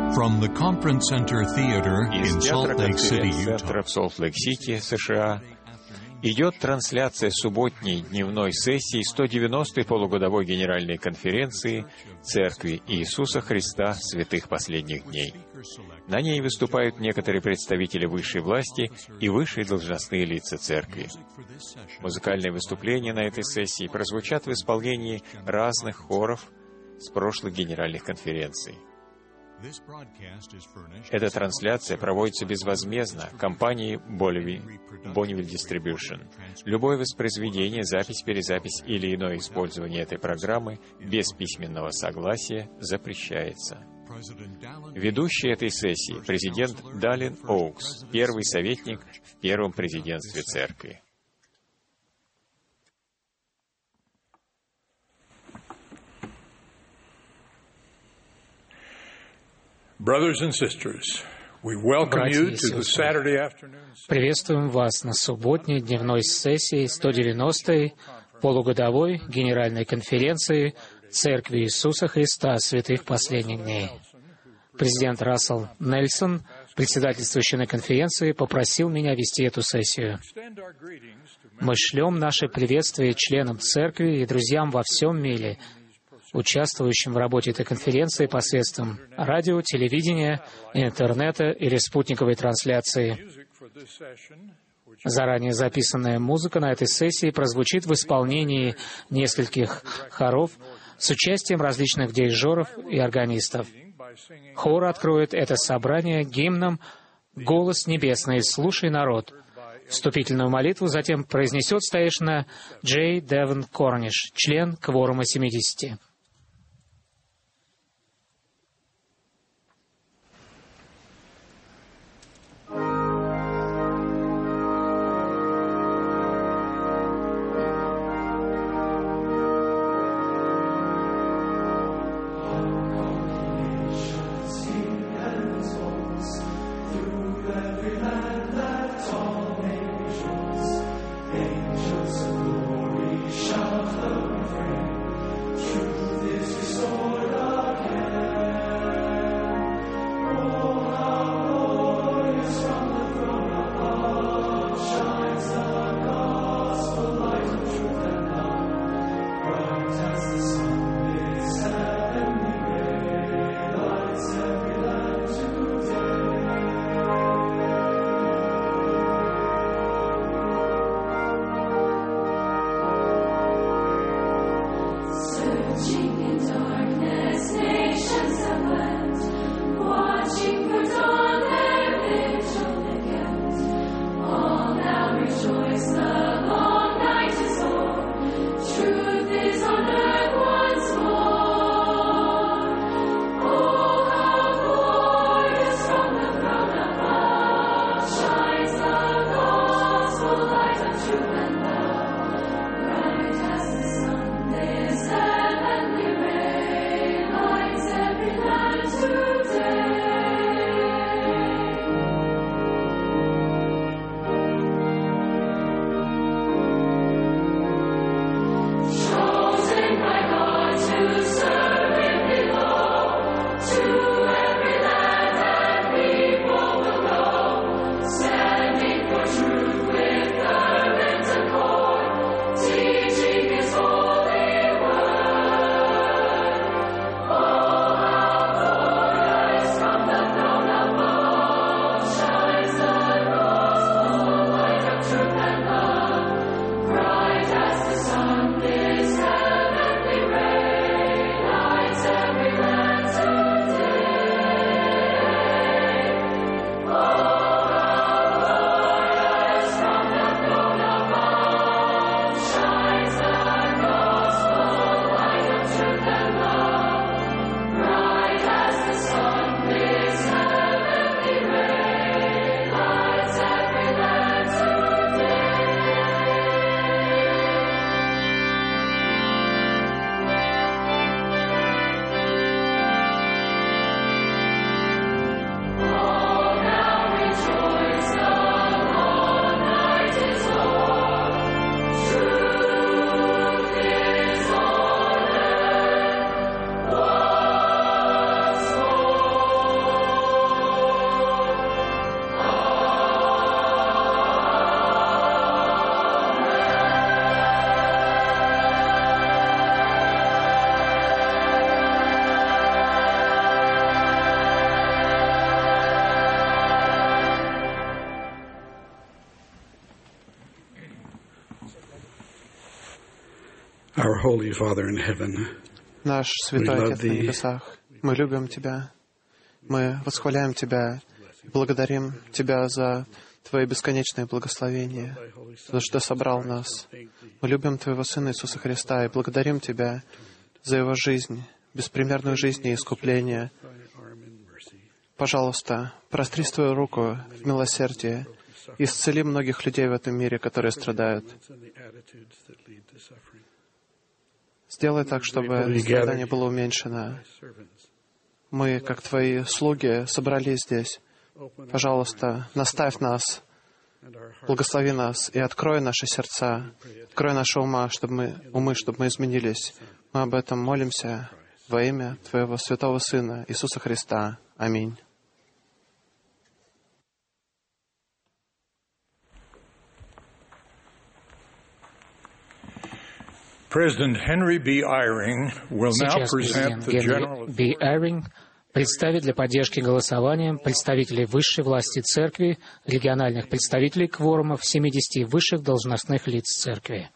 From the Conference Center Theater in Salt Lake City, Utah. В Солт-Лейк-Сити, США, идет трансляция субботней дневной сессии 190-й полугодовой генеральной конференции Церкви Иисуса Христа Святых Последних Дней. На ней выступают некоторые представители высшей власти и высшие должностные лица Церкви. Музыкальные выступления на этой сессии прозвучат в исполнении разных хоров с прошлых генеральных конференций. Эта трансляция проводится безвозмездно компанией Bonneville Distribution. Любое воспроизведение, запись, перезапись или иное использование этой программы без письменного согласия запрещается. Ведущий этой сессии — президент Даллин Оукс, первый советник в первом президентстве Церкви. Brothers and sisters, we welcome you to the Saturday afternoon. Приветствуем вас на субботней дневной сессии 190-й полугодовой генеральной конференции Церкви Иисуса Христа Святых Последних Дней. Президент Рассел Нельсон, председательствующий на конференции, попросил меня вести эту сессию. Мы шлем наши приветствия членам Церкви и друзьям во всем мире, участвующим в работе этой конференции посредством радио, телевидения, интернета или спутниковой трансляции. Заранее записанная музыка на этой сессии прозвучит в исполнении нескольких хоров с участием различных дирижеров и органистов. Хор откроет это собрание гимном «Голос небесный, слушай, народ». Вступительную молитву затем произнесет старейшина Джей Девон Корниш, член кворума 70. Bright as the sun, this heavenly ray. Our Holy Father in heaven, Наш Святой Отец на небесах, мы любим Тебя, мы восхваляем Тебя, благодарим Тебя за Твои бесконечные благословения, за что собрал нас. Мы любим Твоего Сына Иисуса Христа и благодарим Тебя за Его жизнь, беспримерную жизнь и искупление. Пожалуйста, простри свою руку в милосердии и исцели многих людей в этом мире, которые страдают. Сделай так, чтобы страдание было уменьшено. Мы, как Твои слуги, собрались здесь. Пожалуйста, наставь нас, благослови нас и открой наши сердца, открой наши чтобы мы изменились. Мы об этом молимся во имя Твоего Святого Сына Иисуса Христа. Аминь. President Henry B. Eyring will now Сейчас present президент the Генри Б. Айринг представит для поддержки голосованием представителей высшей власти Церкви, региональных представителей кворумов 70 высших должностных лиц Церкви.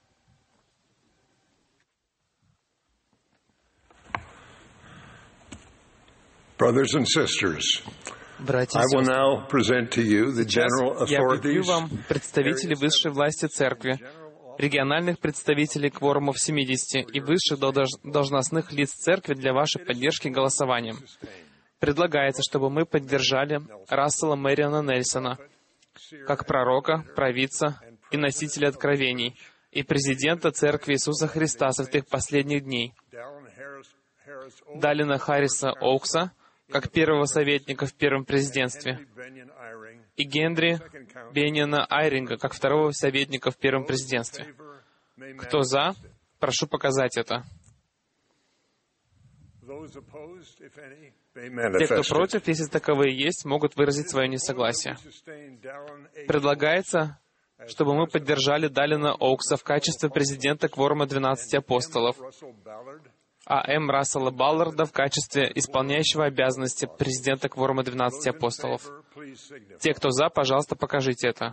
Brothers and sisters, Братья и I will сестры, now present to you the сейчас general я объявлю authorities, вам представителей высшей власти Церкви, региональных представителей кворумов 70 и высших должностных лиц Церкви для вашей поддержки голосованием. Предлагается, чтобы мы поддержали Рассела Мэриона Нельсона как пророка, провидца и носителя откровений и президента Церкви Иисуса Христа Святых Последних Дней, Далина Харриса Оукса как первого советника в первом президентстве и Генри Бенниана Айринга как второго советника в первом президентстве. Кто за? Прошу показать это. Те, кто против, если таковые есть, могут выразить свое несогласие. Предлагается, чтобы мы поддержали Далина Оукса в качестве президента кворума 12 апостолов, а М. Рассела Балларда в качестве исполняющего обязанности президента кворума 12 апостолов. Те, кто за, пожалуйста, покажите это.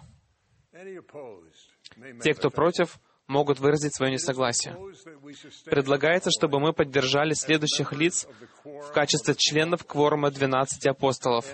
Те, кто против, могут выразить свое несогласие. Предлагается, чтобы мы поддержали следующих лиц в качестве членов кворума 12 апостолов: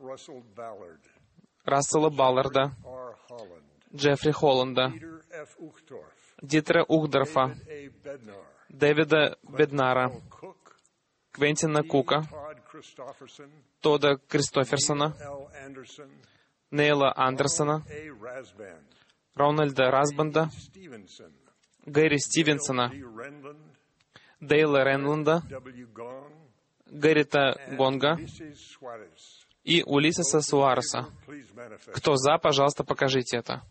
Рассела Балларда, Джеффри Холланда, Дитера Ухдорфа, Дэвида Беднара, Квентина Кука, Тодда Кристоферсона, Нейла Андерсона, Рональда Расбанда, Гэри Стивенсона, Дейла Ренланда, Гэрита Гонга и Улисеса Суареса. Кто за, пожалуйста, покажите это.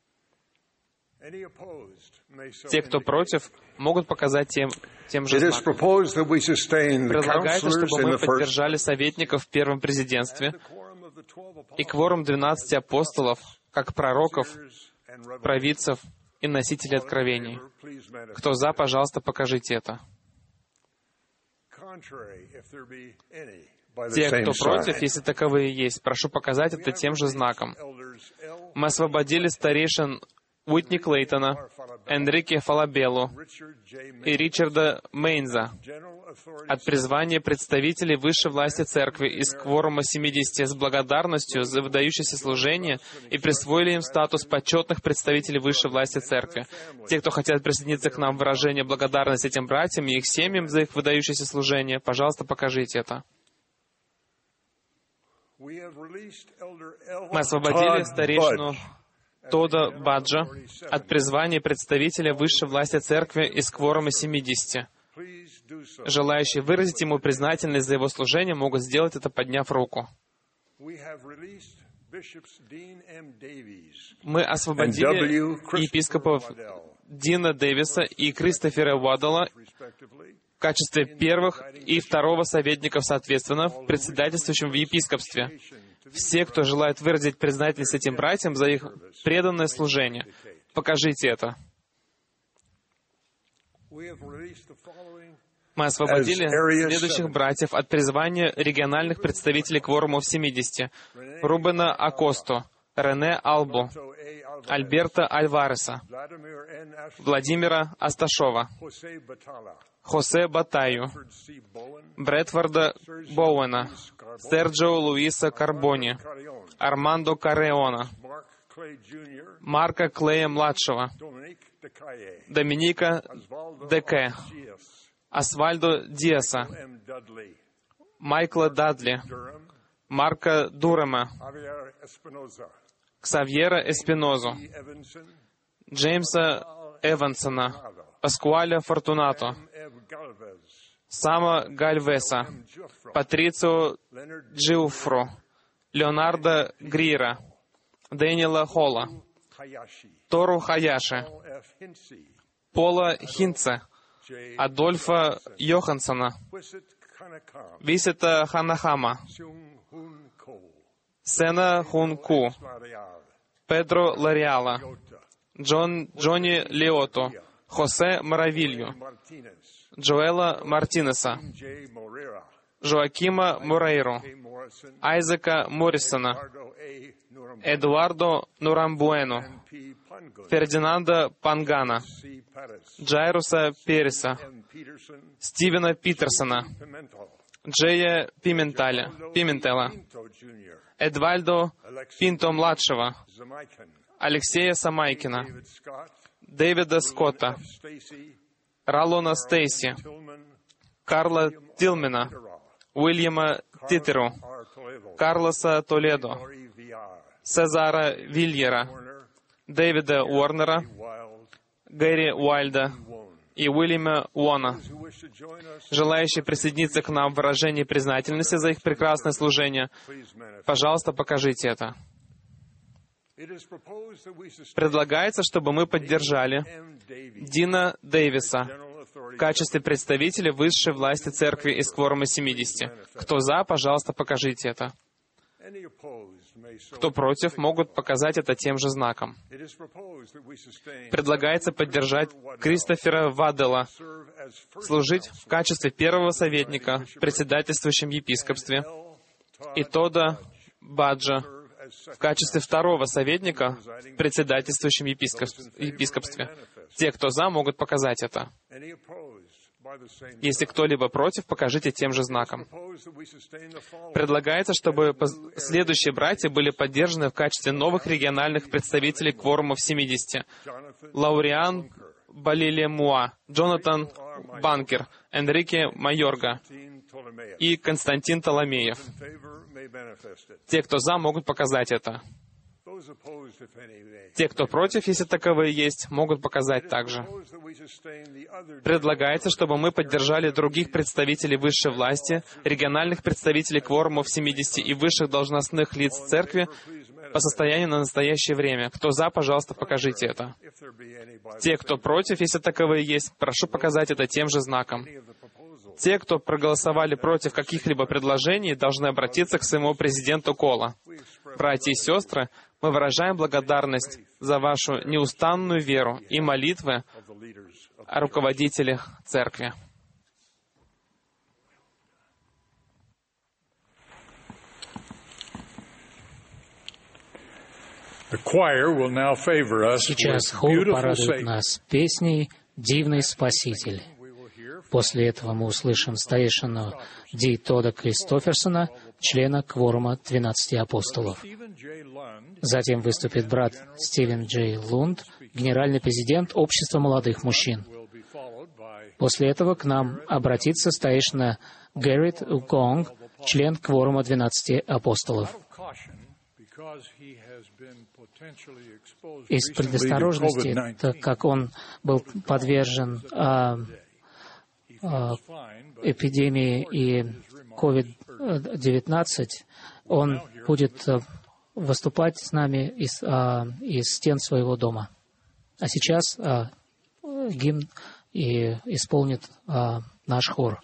Те, кто против, могут показать тем же знаком. Предлагается, чтобы мы поддержали советников в первом президентстве и кворум 12 апостолов, как пророков, провидцев и носителей откровений. Кто за, пожалуйста, покажите это. Те, кто против, если таковые есть, прошу показать это тем же знаком. Мы освободили старейшин Уитни Клейтона, Энрике Фалабеллу и Ричарда Мейнза от призвания представителей высшей власти Церкви из кворума 70 с благодарностью за выдающееся служение и присвоили им статус почетных представителей высшей власти Церкви. Те, кто хотят присоединиться к нам в выражение благодарности этим братьям и их семьям за их выдающееся служение, пожалуйста, покажите это. Мы освободили старейшину Тодда Баджа от призвания представителя высшей власти Церкви из кворума 70. Желающие выразить ему признательность за его служение могут сделать это, подняв руку. Мы освободили епископов Дина Дэвиса и Кристофера Уаддала в качестве первых и второго советников, соответственно, председательствующим в епископстве. Все, кто желает выразить признательность этим братьям за их преданное служение, покажите это. Мы освободили следующих братьев от призвания региональных представителей кворумов 70. Рубена Акосту, Рене Албу, Альберта Альвареса, Владимира Асташова, Хосе Батаю, Брэдфорда Боуэна, Серджио Луиса Карбони, Армандо Карреона, Марка Клея-младшего, Доминика Деке, Освальдо Диаса, Майкла Дадли, Марка Дурема, Ксавьера Эспинозу, Джеймса Эвансона, Паскуаля Фортунато, Сама Гальвеса, Патрицио Джиуфро, Леонардо Грира, Дэниела Холла, Тору Хаяши, Пола Хинце, Адольфа Йоханссона, Висета Ханахама, Сена Хун Ку, Педро Лариала, Джонни Лиото, Хосе Маравилью, Джоэла Мартинеса, Жоакима Морейру, Айзека Моррисона, Эдуардо Нурамбуэну, Фердинанда Пангана, Джайруса Переса, Стивена Питерсона, Джея Пиментела, Эдвальдо Пинто-младшего, Алексея Самайкина, Дэвида Скотта, Ралона Стейси, Карла Тилмена, Уильяма Титеру, Карлоса Толедо, Сезара Вильера, Дэвида Уорнера, Гэри Уайльда и Уильяма Уона. Желающие присоединиться к нам в выражении признательности за их прекрасное служение, пожалуйста, покажите это. Предлагается, чтобы мы поддержали Дина Дэвиса в качестве представителя высшей власти церкви из кворума 70. Кто за, пожалуйста, покажите это. Кто против, могут показать это тем же знаком. Предлагается поддержать Кристофера Ваддела, служить в качестве первого советника в председательствующем епископстве, и Тода Баджа в качестве второго советника в председательствующем епископстве. Те, кто за, могут показать это. Если кто-либо против, покажите тем же знаком. Предлагается, чтобы следующие братья были поддержаны в качестве новых региональных представителей кворумов 70. Лауриан Балилемуа, Джонатан Банкер, Энрике Майорга и Константин Толомеев. Те, кто за, могут показать это. Те, кто против, если таковые есть, могут показать также. Предлагается, чтобы мы поддержали других представителей высшей власти, региональных представителей кворумов 70 и высших должностных лиц церкви по состоянию на настоящее время. Кто за, пожалуйста, покажите это. Те, кто против, если таковые есть, прошу показать это тем же знаком. Те, кто проголосовали против каких-либо предложений, должны обратиться к своему президенту Кола. Братья и сестры, мы выражаем благодарность за вашу неустанную веру и молитвы о руководителях церкви. Сейчас хор порадует нас песней «Дивный Спаситель». После этого мы услышим старейшину Ди Тода Кристоферсона, члена кворума 12 апостолов. Затем выступит брат Стивен Джей Лунд, генеральный президент Общества молодых мужчин. После этого к нам обратится старейшина Гэррит Уконг, член кворума 12 апостолов. Из предосторожности, так как он был подвержен эпидемии и COVID-19, он будет выступать с нами из стен своего дома. А сейчас гимн исполнит наш хор.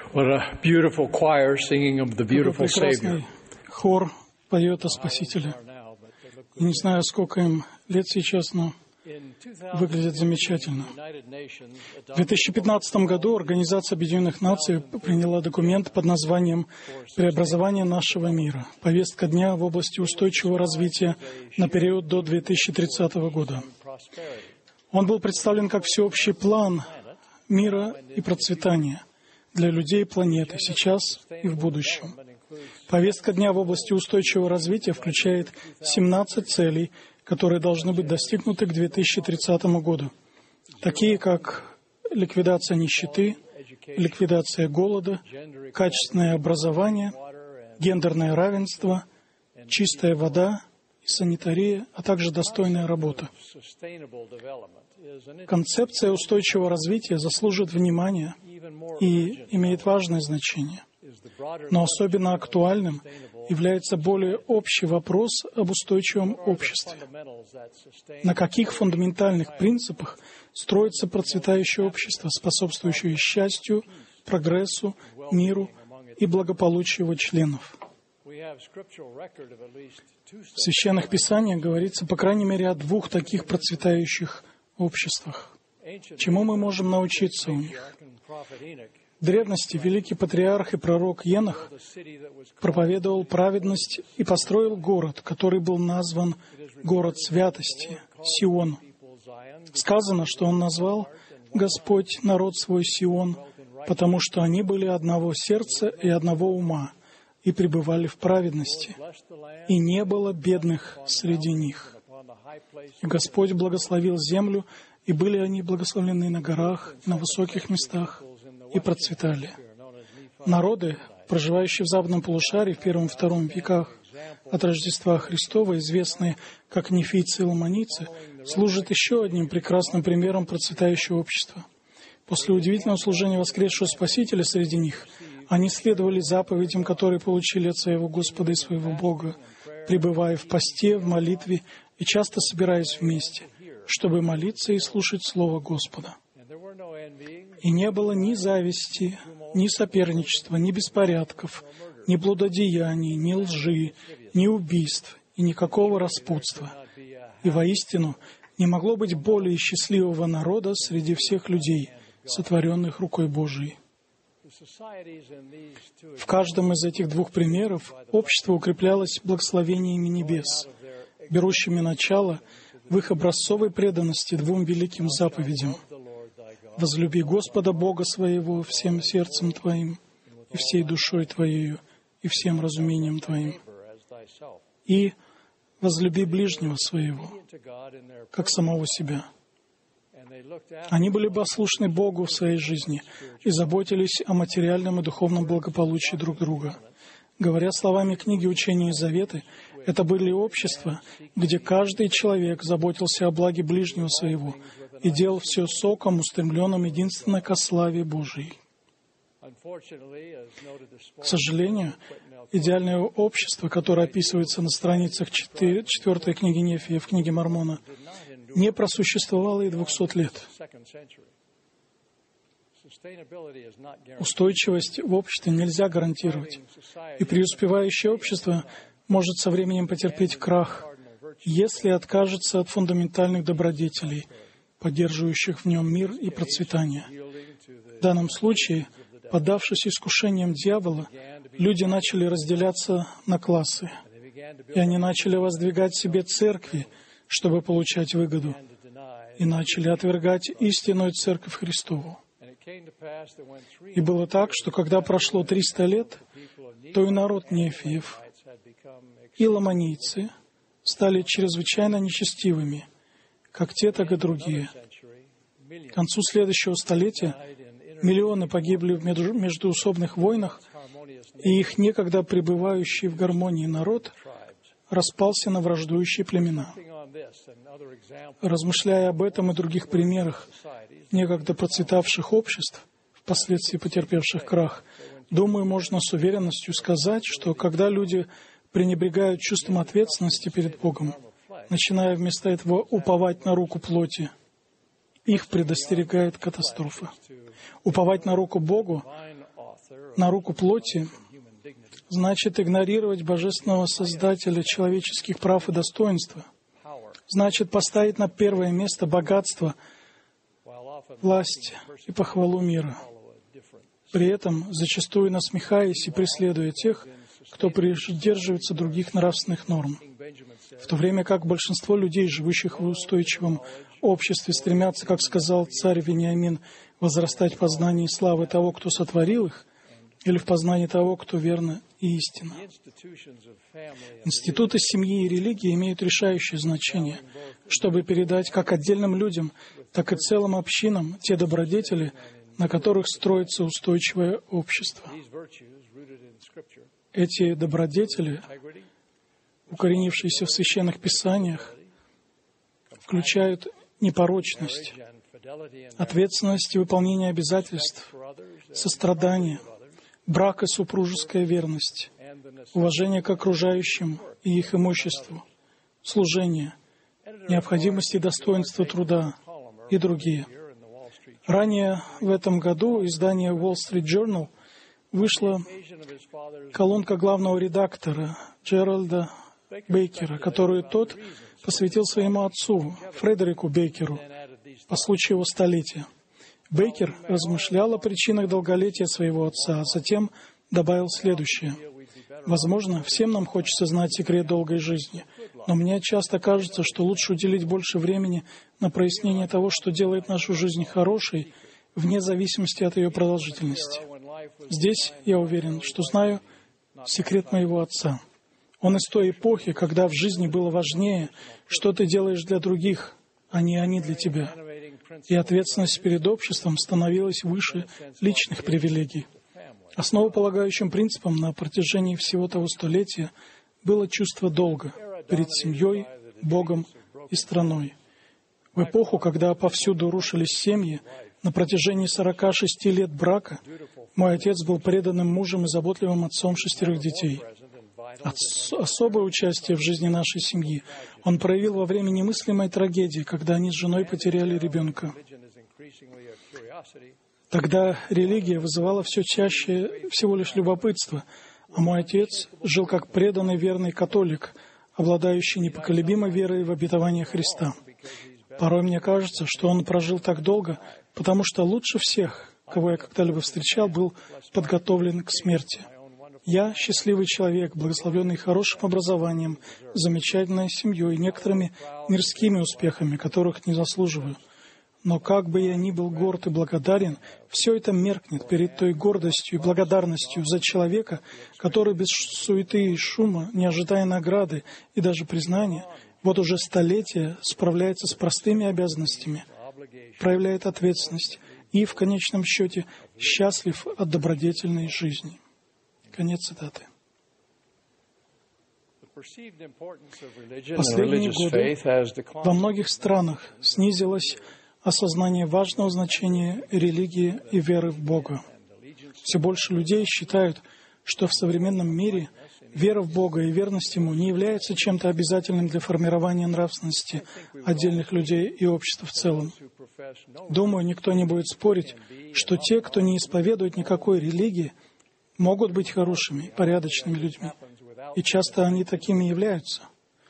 What a beautiful choir singing of the beautiful Savior. Прекрасный хор поет о Спасителе. Не знаю, сколько им лет сейчас, но выглядит замечательно. В 2015 году Организация Объединенных Наций приняла документ под названием «Преобразование нашего мира. Повестка дня в области устойчивого развития на период до 2030 года». Он был представлен как всеобщий план мира и процветания для людей планеты сейчас и в будущем. Повестка дня в области устойчивого развития включает 17 целей, которые должны быть достигнуты к 2030 году, такие как ликвидация нищеты, ликвидация голода, качественное образование, гендерное равенство, чистая вода и санитария, а также достойная работа. Концепция устойчивого развития заслуживает внимания и имеет важное значение. Но особенно актуальным является более общий вопрос об устойчивом обществе. На каких фундаментальных принципах строится процветающее общество, способствующее счастью, прогрессу, миру и благополучию его членов? В Священных Писаниях говорится, по крайней мере, о двух таких процветающих обществах. Чему мы можем научиться у них? В древности великий патриарх и пророк Енох проповедовал праведность и построил город, который был назван город святости, Сион. Сказано, что он назвал Господь народ свой Сион, потому что они были одного сердца и одного ума, и пребывали в праведности, и не было бедных среди них. И Господь благословил землю, и были они благословлены на горах, на высоких местах, и процветали. Народы, проживающие в западном полушарии в первом и втором веках от Рождества Христова, известные как нефийцы и ламанийцы, служат еще одним прекрасным примером процветающего общества. После удивительного служения воскресшего Спасителя среди них, они следовали заповедям, которые получили от своего Господа и своего Бога, пребывая в посте, в молитве и часто собираясь вместе, чтобы молиться и слушать Слово Господа. И не было ни зависти, ни соперничества, ни беспорядков, ни блудодеяний, ни лжи, ни убийств и никакого распутства. И воистину не могло быть более счастливого народа среди всех людей, сотворенных рукой Божией. В каждом из этих двух примеров общество укреплялось благословениями небес, берущими начало в их образцовой преданности двум великим заповедям: «Возлюби Господа Бога своего всем сердцем твоим, и всей душой твоею, и всем разумением твоим, и возлюби ближнего своего, как самого себя». Они были послушны Богу в своей жизни и заботились о материальном и духовном благополучии друг друга. Говоря словами книги «Учения и заветы», это были общества, где каждый человек заботился о благе ближнего своего и делал все соком, устремленным единственно ко славе Божией. К сожалению, идеальное общество, которое описывается на страницах 4 книги Нефия в книге Мормона, не просуществовало и 200 лет. Устойчивость в обществе нельзя гарантировать, и преуспевающее общество может со временем потерпеть крах, если откажется от фундаментальных добродетелей, поддерживающих в нем мир и процветание. В данном случае, поддавшись искушениям дьявола, люди начали разделяться на классы, и они начали воздвигать себе церкви, чтобы получать выгоду, и начали отвергать истинную Церковь Христову. И было так, что когда прошло 300 лет, то и народ Нефиев, и ламанийцы стали чрезвычайно нечестивыми, как те, так и другие. К концу следующего столетия миллионы погибли в междоусобных войнах, и их некогда пребывающий в гармонии народ распался на враждующие племена. Размышляя об этом и других примерах некогда процветавших обществ, впоследствии потерпевших крах, думаю, можно с уверенностью сказать, что когда люди пренебрегают чувством ответственности перед Богом, начиная вместо этого уповать на руку плоти, их предостерегает катастрофа. Уповать на руку Богу на руку плоти значит игнорировать Божественного Создателя человеческих прав и достоинства, значит поставить на первое место богатство, власть и похвалу мира, при этом зачастую насмехаясь и преследуя тех, кто придерживается других нравственных норм, в то время как большинство людей, живущих в устойчивом обществе, стремятся, как сказал царь Вениамин, возрастать в познании славы того, кто сотворил их, или в познании того, кто верно и истинно. Институты семьи и религии имеют решающее значение, чтобы передать как отдельным людям, так и целым общинам те добродетели, на которых строится устойчивое общество. Эти добродетели, укоренившиеся в священных писаниях, включают непорочность, ответственность и выполнение обязательств, сострадание, брак и супружеская верность, уважение к окружающим и их имуществу, служение, необходимость и достоинство труда и другие. Ранее в этом году издание Wall Street Journal вышла колонка главного редактора Джеральда Бейкера, которую тот посвятил своему отцу, Фредерику Бейкеру, по случаю его столетия. Бейкер размышлял о причинах долголетия своего отца, а затем добавил следующее. «Возможно, всем нам хочется знать секрет долгой жизни, но мне часто кажется, что лучше уделить больше времени на прояснение того, что делает нашу жизнь хорошей, вне зависимости от ее продолжительности. Здесь я уверен, что знаю секрет моего отца. Он из той эпохи, когда в жизни было важнее, что ты делаешь для других, а не они для тебя. И ответственность перед обществом становилась выше личных привилегий. Основополагающим принципом на протяжении всего того столетия было чувство долга перед семьей, Богом и страной. В эпоху, когда повсюду рушились семьи, на протяжении 46 лет брака мой отец был преданным мужем и заботливым отцом 6 детей. Особое участие в жизни нашей семьи он проявил во время немыслимой трагедии, когда они с женой потеряли ребенка. Тогда религия вызывала все чаще всего лишь любопытство, а мой отец жил как преданный верный католик, обладающий непоколебимой верой в обетование Христа. Порой мне кажется, что он прожил так долго, потому что лучше всех, кого я когда-либо встречал, был подготовлен к смерти. Я счастливый человек, благословленный хорошим образованием, замечательной семьей и некоторыми мирскими успехами, которых не заслуживаю. Но как бы я ни был горд и благодарен, все это меркнет перед той гордостью и благодарностью за человека, который без суеты и шума, не ожидая награды и даже признания, вот уже столетия справляется с простыми обязанностями, проявляет ответственность и, в конечном счете, счастлив от добродетельной жизни. Конец цитаты. В последние годы во многих странах снизилось осознание важного значения религии и веры в Бога. Все больше людей считают, что в современном мире вера в Бога и верность Ему не является чем-то обязательным для формирования нравственности отдельных людей и общества в целом. Думаю, никто не будет спорить, что те, кто не исповедует никакой религии, могут быть хорошими, порядочными людьми, и часто они такими являются.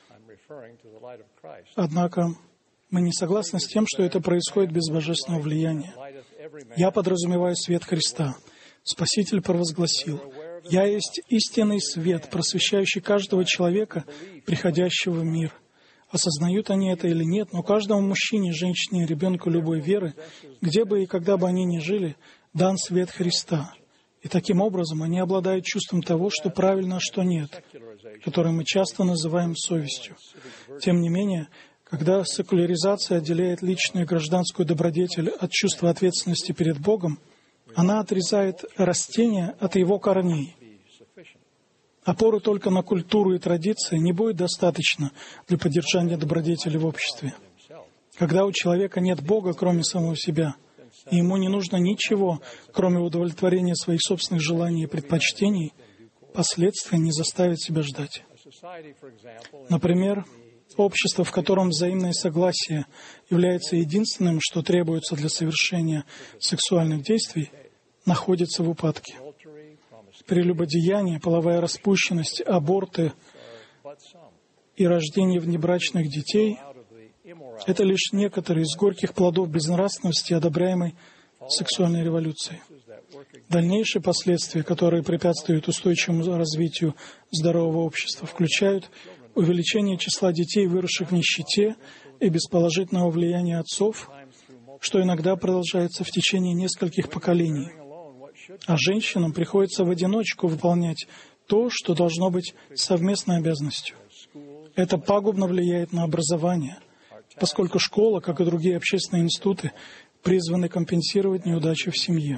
Однако мы не согласны с тем, что это происходит без божественного влияния. Я подразумеваю свет Христа. Спаситель провозгласил: «Я есть истинный свет, просвещающий каждого человека, приходящего в мир». Осознают они это или нет, но каждому мужчине, женщине, ребенку любой веры, где бы и когда бы они ни жили, дан свет Христа. И таким образом они обладают чувством того, что правильно, а что нет, которое мы часто называем совестью. Тем не менее, когда секуляризация отделяет личную и гражданскую добродетель от чувства ответственности перед Богом, она отрезает растение от его корней. Опоры только на культуру и традиции не будет достаточно для поддержания добродетели в обществе. Когда у человека нет Бога, кроме самого себя, и ему не нужно ничего, кроме удовлетворения своих собственных желаний и предпочтений, последствия не заставят себя ждать. Например, общество, в котором взаимное согласие является единственным, что требуется для совершения сексуальных действий, находится в упадке. прелюбодеяние, половая распущенность, аборты и рождение внебрачных детей — это лишь некоторые из горьких плодов безнравственности, одобряемой сексуальной революцией. Дальнейшие последствия, которые препятствуют устойчивому развитию здорового общества, включают увеличение числа детей, выросших в нищете и без положительного влияния отцов, что иногда продолжается в течение нескольких поколений. А женщинам приходится в одиночку выполнять то, что должно быть совместной обязанностью. Это пагубно влияет на образование, поскольку школа, как и другие общественные институты, призваны компенсировать неудачи в семье.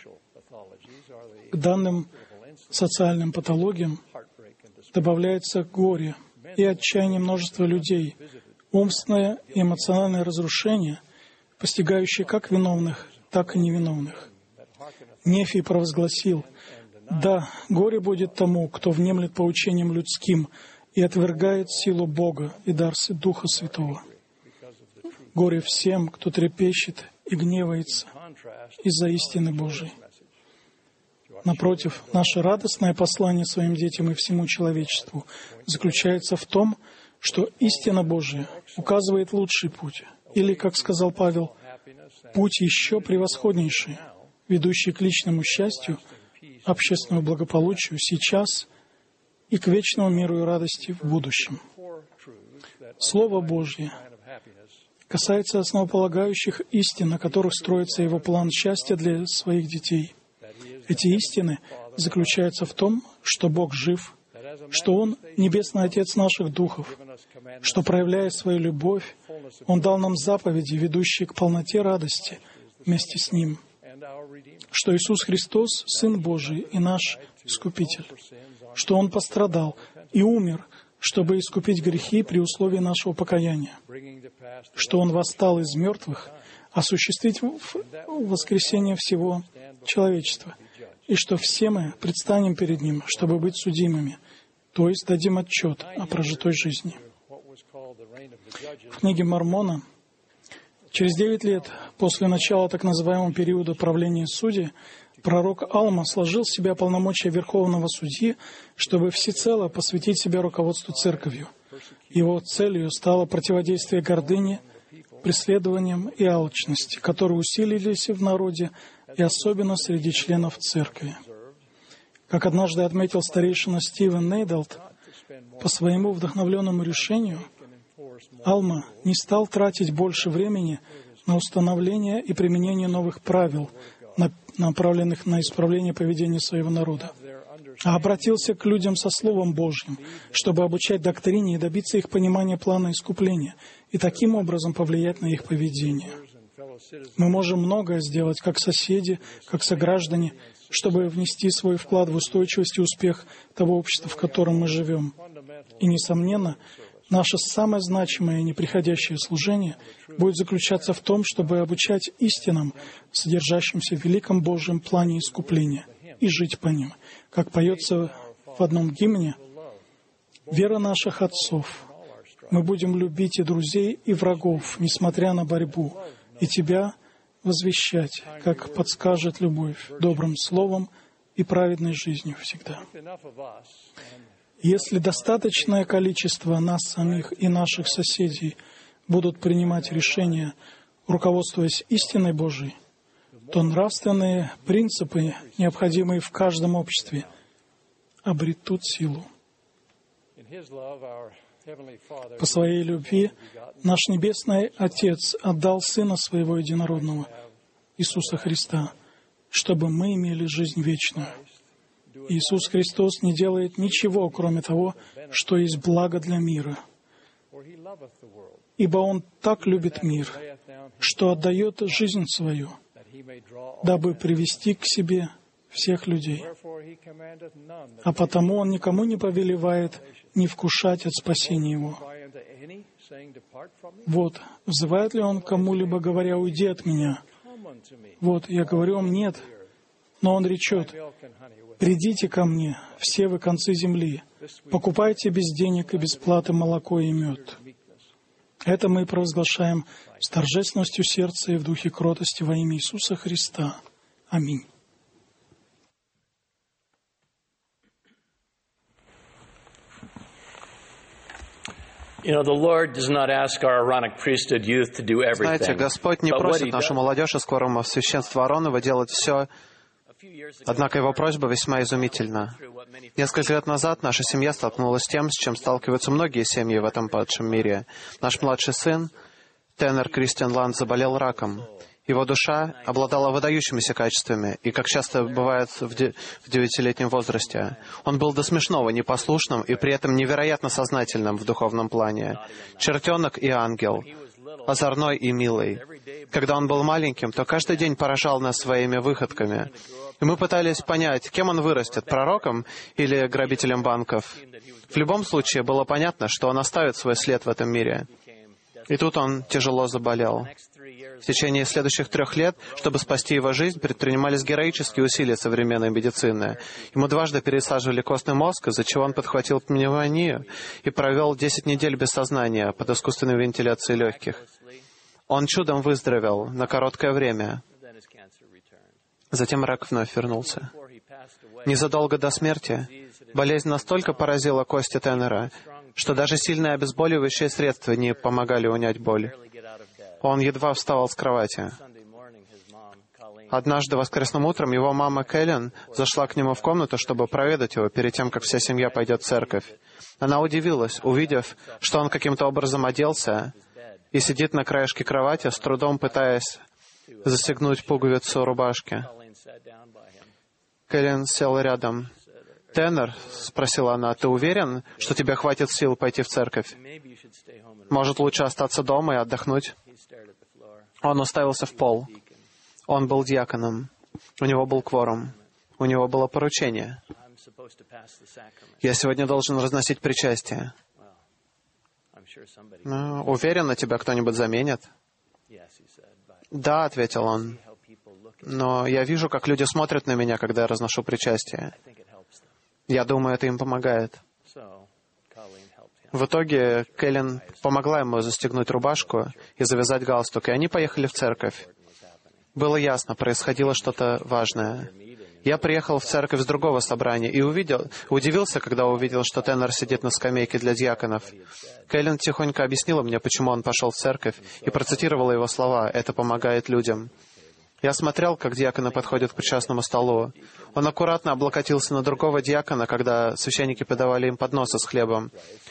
К данным социальным патологиям добавляется горе и отчаяние множества людей, умственное и эмоциональное разрушение, постигающее как виновных, так и невиновных. Нефий провозгласил: «Да, горе будет тому, кто внемлет поучениям людским и отвергает силу Бога и дар Духа Святого. Горе всем, кто трепещет и гневается из-за истины Божией». Напротив, наше радостное послание своим детям и всему человечеству заключается в том, что истина Божия указывает лучший путь, или, как сказал Павел, путь еще превосходнейший, ведущий к личному счастью, общественному благополучию сейчас и к вечному миру и радости в будущем. Слово Божье касается основополагающих истин, на которых строится Его план счастья для своих детей. Эти истины заключаются в том, что Бог жив, что Он — Небесный Отец наших духов, что, проявляя свою любовь, Он дал нам заповеди, ведущие к полноте радости вместе с Ним, что Иисус Христос — Сын Божий и наш Искупитель, что Он пострадал и умер, чтобы искупить грехи при условии нашего покаяния, что Он восстал из мертвых, осуществить воскресение всего человечества, и что все мы предстанем перед Ним, чтобы быть судимыми, то есть дадим отчет о прожитой жизни. В книге Мормона, через 9 лет после начала так называемого периода правления судей, пророк Алма сложил в себя полномочия Верховного Судьи, чтобы всецело посвятить себя руководству Церковью. Его целью стало противодействие гордыне, преследованиям и алчности, которые усилились в народе и особенно среди членов Церкви. Как однажды отметил старейшина Стивен Нейдалт, по своему вдохновленному решению Алма не стал тратить больше времени на установление и применение новых правил, направленных на исправление поведения своего народа, а обратился к людям со Словом Божьим, чтобы обучать доктрине и добиться их понимания плана искупления и таким образом повлиять на их поведение. Мы можем многое сделать как соседи, как сограждане, чтобы внести свой вклад в устойчивость и успех того общества, в котором мы живем. И, несомненно, наше самое значимое и неприходящее служение будет заключаться в том, чтобы обучать истинам, содержащимся в великом Божьем плане искупления, и жить по ним. Как поется в одном гимне: «Вера наших отцов, мы будем любить и друзей, и врагов, несмотря на борьбу, и Тебя возвещать, как подскажет любовь, добрым словом и праведной жизнью всегда». Если достаточное количество нас самих и наших соседей будут принимать решения, руководствуясь истиной Божией, то нравственные принципы, необходимые в каждом обществе, обретут силу. По Своей любви наш Небесный Отец отдал Сына Своего Единородного, Иисуса Христа, чтобы мы имели жизнь вечную. Иисус Христос не делает ничего, кроме того, что есть благо для мира. Ибо Он так любит мир, что отдает жизнь Свою, дабы привести к себе всех людей. А потому Он никому не повелевает не вкушать от спасения Его. Вот, взывает ли Он кому-либо, говоря: «Уйди от Меня»? Вот, я говорю вам: нет. Но Он речет: «Придите ко Мне, все вы концы земли, покупайте без денег и без платы молоко и мед». Это мы провозглашаем с торжественностью сердца и в духе кротости во имя Иисуса Христа. Аминь. Знаете, Господь не просит нашу молодежь из кворума священства Ааронова делать все, однако Его просьба весьма изумительна. Несколько лет назад наша семья столкнулась с тем, с чем сталкиваются многие семьи в этом падшем мире. Наш младший сын, тенор Кристиан Ланд, заболел раком. Его душа обладала выдающимися качествами, и, как часто бывает в 9-летнем возрасте, он был до смешного непослушным и при этом невероятно сознательным в духовном плане. Чертенок и ангел, озорной и милый. Когда он был маленьким, то каждый день поражал нас своими выходками. И мы пытались понять, кем он вырастет, пророком или грабителем банков. В любом случае, было понятно, что он оставит свой след в этом мире. И тут он тяжело заболел. В течение следующих 3 лет, чтобы спасти его жизнь, предпринимались героические усилия современной медицины. Ему дважды пересаживали костный мозг, из-за чего он подхватил пневмонию и провел 10 недель без сознания под искусственной вентиляцией легких. Он чудом выздоровел на короткое время. Затем рак вновь вернулся. Незадолго до смерти болезнь настолько поразила кости тенора, что даже сильные обезболивающие средства не помогали унять боль. Он едва вставал с кровати. Однажды воскресным утром его мама Кэлен зашла к нему в комнату, чтобы проведать его перед тем, как вся семья пойдет в церковь. Она удивилась, увидев, что он каким-то образом оделся и сидит на краешке кровати, с трудом пытаясь застегнуть пуговицу рубашки. Кэлен села рядом. «Тенор», — спросила она, — «ты уверен, что тебе хватит сил пойти в церковь? Может, лучше остаться дома и отдохнуть?» Он уставился в пол. Он был диаконом. У него был кворум. У него было поручение. «Я сегодня должен разносить причастие». «Уверен, тебя кто-нибудь заменит?» «Да», — ответил он. «Но я вижу, как люди смотрят на меня, когда я разношу причастие. Я думаю, это им помогает». В итоге Кэлен помогла ему застегнуть рубашку и завязать галстук, и они поехали в церковь. Было ясно, происходило что-то важное. Я приехал в церковь с другого собрания и удивился, когда увидел, что тенор сидит на скамейке для диаконов. Кэлен тихонько объяснила мне, почему он пошел в церковь, и процитировала его слова «Это помогает людям». Я смотрел, как диаконы подходят к причастному столу. Он аккуратно облокотился на другого диакона, когда священники подавали им подносы с хлебом.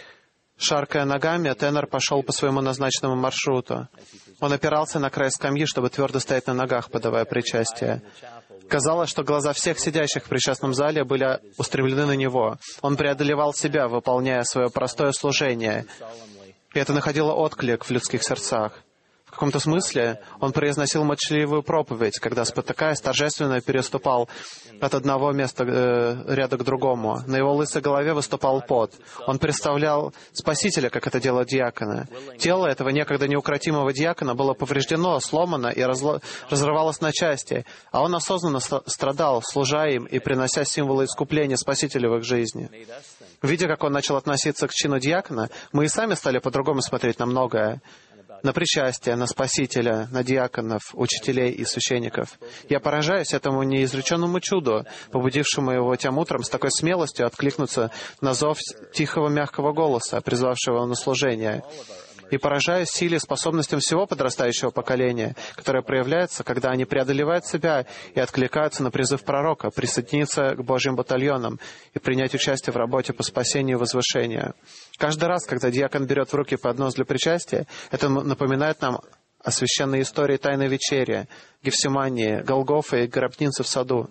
Шаркая ногами, тенор пошел по своему назначенному маршруту. Он опирался на край скамьи, чтобы твердо стоять на ногах, подавая причастие. Казалось, что глаза всех сидящих в причастном зале были устремлены на него. Он преодолевал себя, выполняя свое простое служение. И это находило отклик в людских сердцах. В каком-то смысле он произносил молчаливую проповедь, когда, спотыкаясь, торжественно переступал от одного места ряда к другому. На его лысой голове выступал пот. Он представлял Спасителя, как это делают диаконы. Тело этого некогда неукротимого диакона было повреждено, сломано и разрывалось на части, а он осознанно страдал, служа им и принося символы искупления Спасителя в их жизни. Видя, как он начал относиться к чину диакона, мы и сами стали по-другому смотреть на многое. На причастие, на Спасителя, на диаконов, учителей и священников. Я поражаюсь этому неизреченному чуду, побудившему его тем утром с такой смелостью откликнуться на зов тихого мягкого голоса, призвавшего его на служение. И поражаюсь силе и способностям всего подрастающего поколения, которое проявляется, когда они преодолевают себя и откликаются на призыв пророка, присоединиться к Божьим батальонам и принять участие в работе по спасению и возвышению. Каждый раз, когда диакон берет в руки поднос для причастия, это напоминает нам о священной истории Тайной вечери, Гефсимании, Голгофы и гробницы в саду.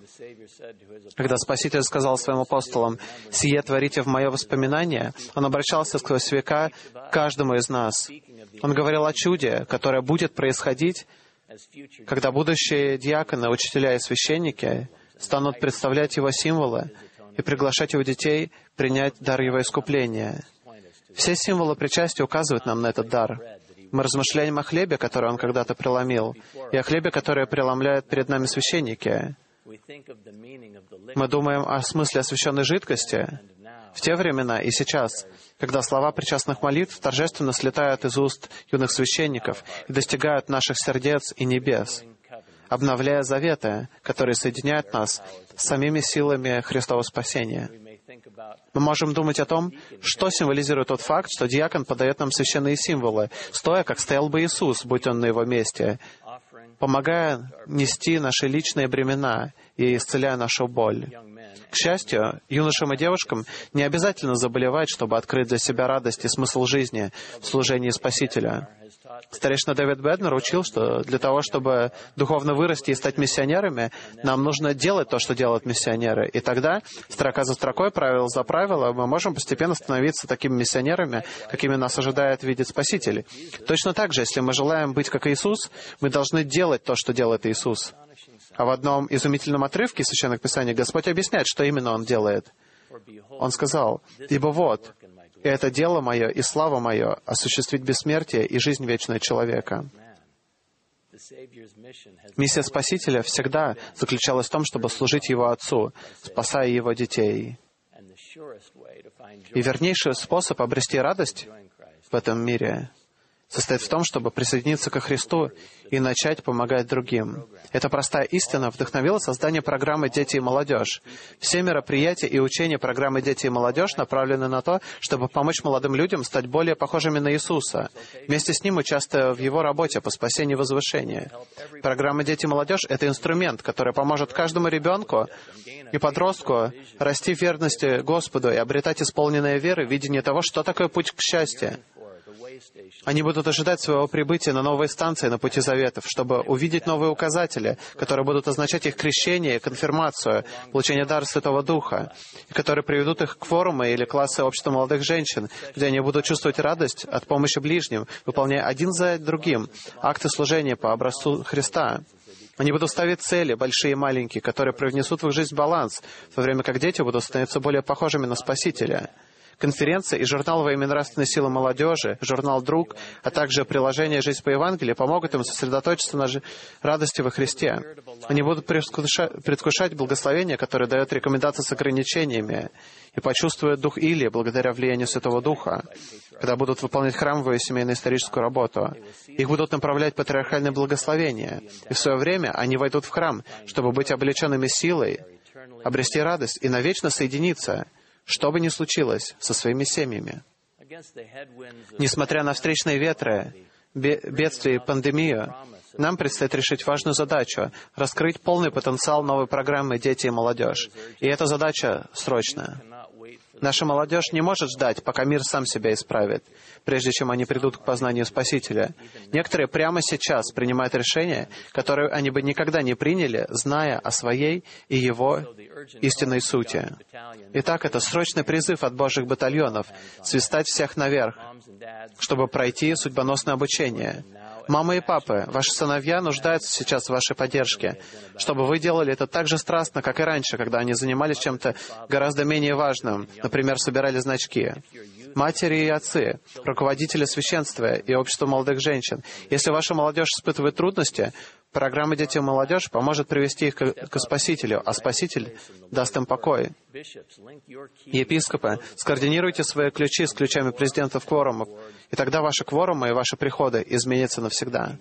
Когда Спаситель сказал своим апостолам «Сие творите в мое воспоминание», Он обращался сквозь века к каждому из нас. Он говорил о чуде, которое будет происходить, когда будущие диаконы, учителя и священники станут представлять Его символы и приглашать Его детей принять дар Его искупления. Все символы причастия указывают нам на этот дар. Мы размышляем о хлебе, который Он когда-то преломил, и о хлебе, который преломляют перед нами священники. Мы думаем о смысле освященной жидкости в те времена и сейчас, когда слова причастных молитв торжественно слетают из уст юных священников и достигают наших сердец и небес, обновляя заветы, которые соединяют нас с самими силами Христова спасения. Мы можем думать о том, что символизирует тот факт, что диакон подает нам священные символы, стоя, как стоял бы Иисус, будь Он на Его месте, помогая нести наши личные бремена и исцеляя нашу боль. К счастью, юношам и девушкам не обязательно заболевать, чтобы открыть для себя радость и смысл жизни в служении Спасителя. Старейшина Дэвид Бэднер учил, что для того, чтобы духовно вырасти и стать миссионерами, нам нужно делать то, что делают миссионеры. И тогда, строка за строкой, правило за правило, мы можем постепенно становиться такими миссионерами, какими нас ожидает видеть Спаситель. Точно так же, если мы желаем быть как Иисус, мы должны делать то, что делает Иисус. А в одном изумительном отрывке Священных Писаний Господь объясняет, что именно Он делает. Он сказал: «Ибо вот, и это дело мое и слава мое — осуществить бессмертие и жизнь вечную человека». Миссия Спасителя всегда заключалась в том, чтобы служить Его Отцу, спасая Его детей. И вернейший способ обрести радость в этом мире состоит в том, чтобы присоединиться ко Христу и начать помогать другим. Эта простая истина вдохновила создание программы «Дети и молодежь». Все мероприятия и учения программы «Дети и молодежь» направлены на то, чтобы помочь молодым людям стать более похожими на Иисуса. Вместе с Ним участвуя в Его работе по спасению и возвышению. Программа «Дети и молодежь» — это инструмент, который поможет каждому ребенку и подростку расти в верности Господу и обретать исполненное веры видение того, что такое путь к счастью. Они будут ожидать своего прибытия на новые станции на пути заветов, чтобы увидеть новые указатели, которые будут означать их крещение, конфирмацию, получение дара Святого Духа, и которые приведут их к форуму или классы общества молодых женщин, где они будут чувствовать радость от помощи ближним, выполняя один за другим акты служения по образцу Христа. Они будут ставить цели, большие и маленькие, которые привнесут в их жизнь баланс, в то время как дети будут становиться более похожими на Спасителя. Конференция и журнал во имя нравственной силы молодежи, журнал «Друг», а также приложение «Жизнь по Евангелию» помогут им сосредоточиться на радости во Христе. Они будут предвкушать благословение, которое дает рекомендации с ограничениями, и почувствуют дух Илии благодаря влиянию Святого Духа, когда будут выполнять храмовую и семейно-историческую работу. Их будут направлять патриархальные благословения, и в свое время они войдут в храм, чтобы быть облеченными силой, обрести радость и навечно соединиться, что бы ни случилось, со своими семьями. Несмотря на встречные ветры, бедствия и пандемию, нам предстоит решить важную задачу — раскрыть полный потенциал новой программы «Дети и молодежь». И эта задача срочная. Наша молодежь не может ждать, пока мир сам себя исправит, прежде чем они придут к познанию Спасителя. Некоторые прямо сейчас принимают решения, которые они бы никогда не приняли, зная о своей и Его истинной сути. Итак, это срочный призыв от Божьих батальонов свистать всех наверх, чтобы пройти судьбоносное обучение. Мамы и папы, ваши сыновья нуждаются сейчас в вашей поддержке, чтобы вы делали это так же страстно, как и раньше, когда они занимались чем-то гораздо менее важным, например, собирали значки. Матери и отцы, руководители священства и общества молодых женщин, если ваша молодежь испытывает трудности, программа «Дети и молодежь» поможет привести их к Спасителю, а Спаситель даст им покой. Епископы, скоординируйте свои ключи с ключами президентов кворумов, и тогда ваши кворумы и ваши приходы изменятся навсегда.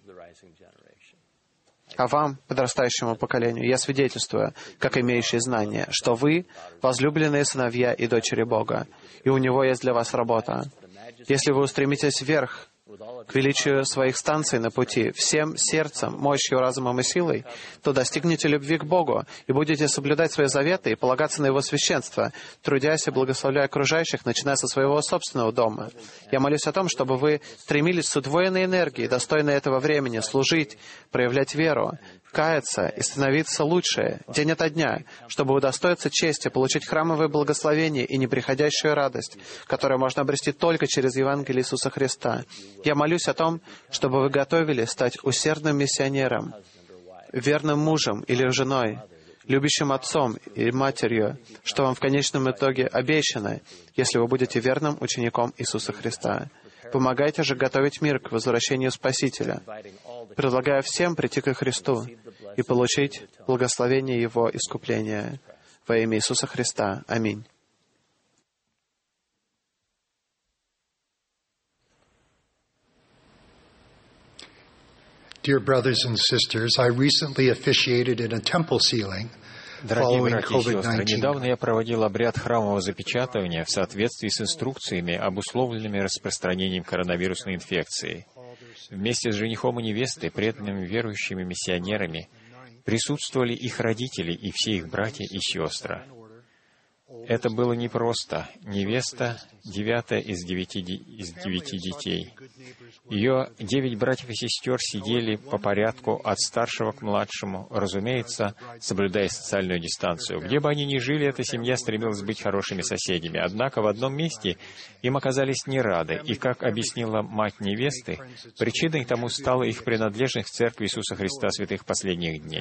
А вам, подрастающему поколению, я свидетельствую, как имеющий знания, что вы — возлюбленные сыновья и дочери Бога, и у Него есть для вас работа. Если вы устремитесь вверх, к величию своих станций на пути, всем сердцем, мощью, разумом и силой, то достигнете любви к Богу и будете соблюдать свои заветы и полагаться на Его священство, трудясь и благословляя окружающих, начиная со своего собственного дома. Я молюсь о том, чтобы вы стремились с удвоенной энергией, достойной этого времени, служить, проявлять веру, каяться и становиться лучше день ото дня, чтобы удостоиться чести, получить храмовое благословение и неприходящую радость, которую можно обрести только через Евангелие Иисуса Христа. Я молюсь о том, чтобы вы готовились стать усердным миссионером, верным мужем или женой, любящим отцом и матерью, что вам в конечном итоге обещано, если вы будете верным учеником Иисуса Христа. Помогайте же готовить мир к возвращению Спасителя, предлагая всем прийти ко Христу и получить благословение Его искупления. Во имя Иисуса Христа. Аминь. Dear brothers and sisters, I recently officiated in a temple sealing Дорогие following братья и сестры, COVID-19. недавно я проводил обряд храмового запечатывания в соответствии с инструкциями, обусловленными распространением коронавирусной инфекции. Вместе с женихом и невестой, преданными верующими миссионерами, присутствовали их родители и все их братья и сестры. Это было непросто. Невеста — 9-я из 9 детей. Ее 9 братьев и сестер сидели по порядку от старшего к младшему, разумеется, соблюдая социальную дистанцию. Где бы они ни жили, эта семья стремилась быть хорошими соседями. Однако в одном месте им оказались не рады, и, как объяснила мать невесты, причиной тому стала их принадлежность к Церкви Иисуса Христа святых последних дней.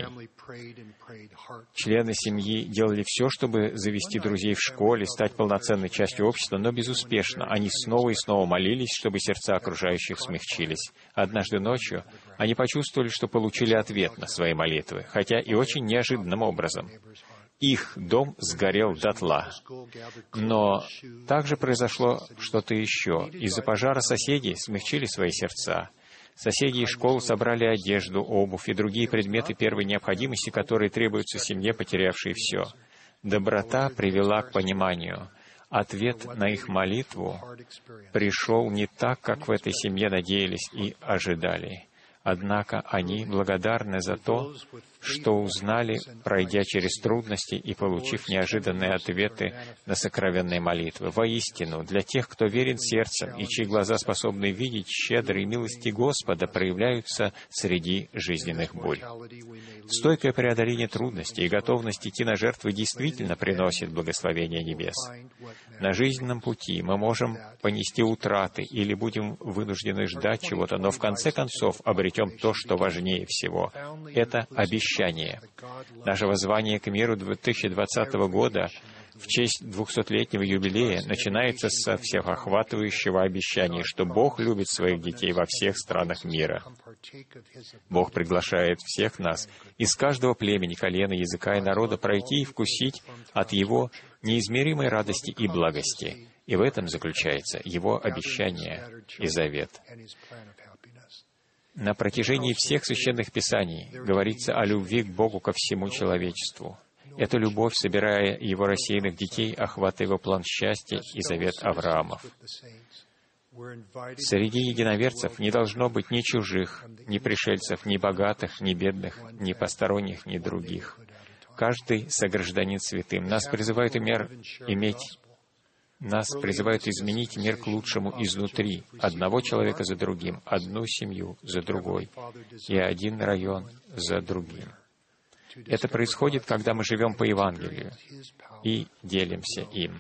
Члены семьи делали все, чтобы завести друзей в школе, стать полноценной частью общества, но безуспешно. Они снова и снова молились, чтобы сердца окружающих смягчились. Однажды ночью они почувствовали, что получили ответ на свои молитвы, хотя и очень неожиданным образом. Их дом сгорел дотла. Но также произошло что-то еще. Из-за пожара соседи смягчили свои сердца. Соседи из школы собрали одежду, обувь и другие предметы первой необходимости, которые требуются семье, потерявшей все. Доброта привела к пониманию. Ответ на их молитву пришел не так, как в этой семье надеялись и ожидали. Однако они благодарны за то, что узнали, пройдя через трудности и получив неожиданные ответы на сокровенные молитвы. Воистину, для тех, кто верен сердцем и чьи глаза способны видеть, щедрые милости Господа проявляются среди жизненных бурь. Стойкое преодоление трудностей и готовность идти на жертвы действительно приносит благословение небес. На жизненном пути мы можем понести утраты или будем вынуждены ждать чего-то, но в конце концов обретем то, что важнее всего. Это обещание. Наше воззвание к миру 2020 года в честь 200-летнего юбилея начинается со всеохватывающего обещания, что Бог любит своих детей во всех странах мира. Бог приглашает всех нас из каждого племени, колена, языка и народа пройти и вкусить от Его неизмеримой радости и благости. И в этом заключается Его обещание и завет. На протяжении всех священных писаний говорится о любви к Богу ко всему человечеству. Эта любовь, собирая Его рассеянных детей, охватывает Его план счастья и завет Авраамов. Среди единоверцев не должно быть ни чужих, ни пришельцев, ни богатых, ни бедных, ни посторонних, ни других. Каждый согражданин святым. Нас призывают изменить мир к лучшему изнутри, одного человека за другим, одну семью за другой и один район за другим. Это происходит, когда мы живем по Евангелию и делимся им.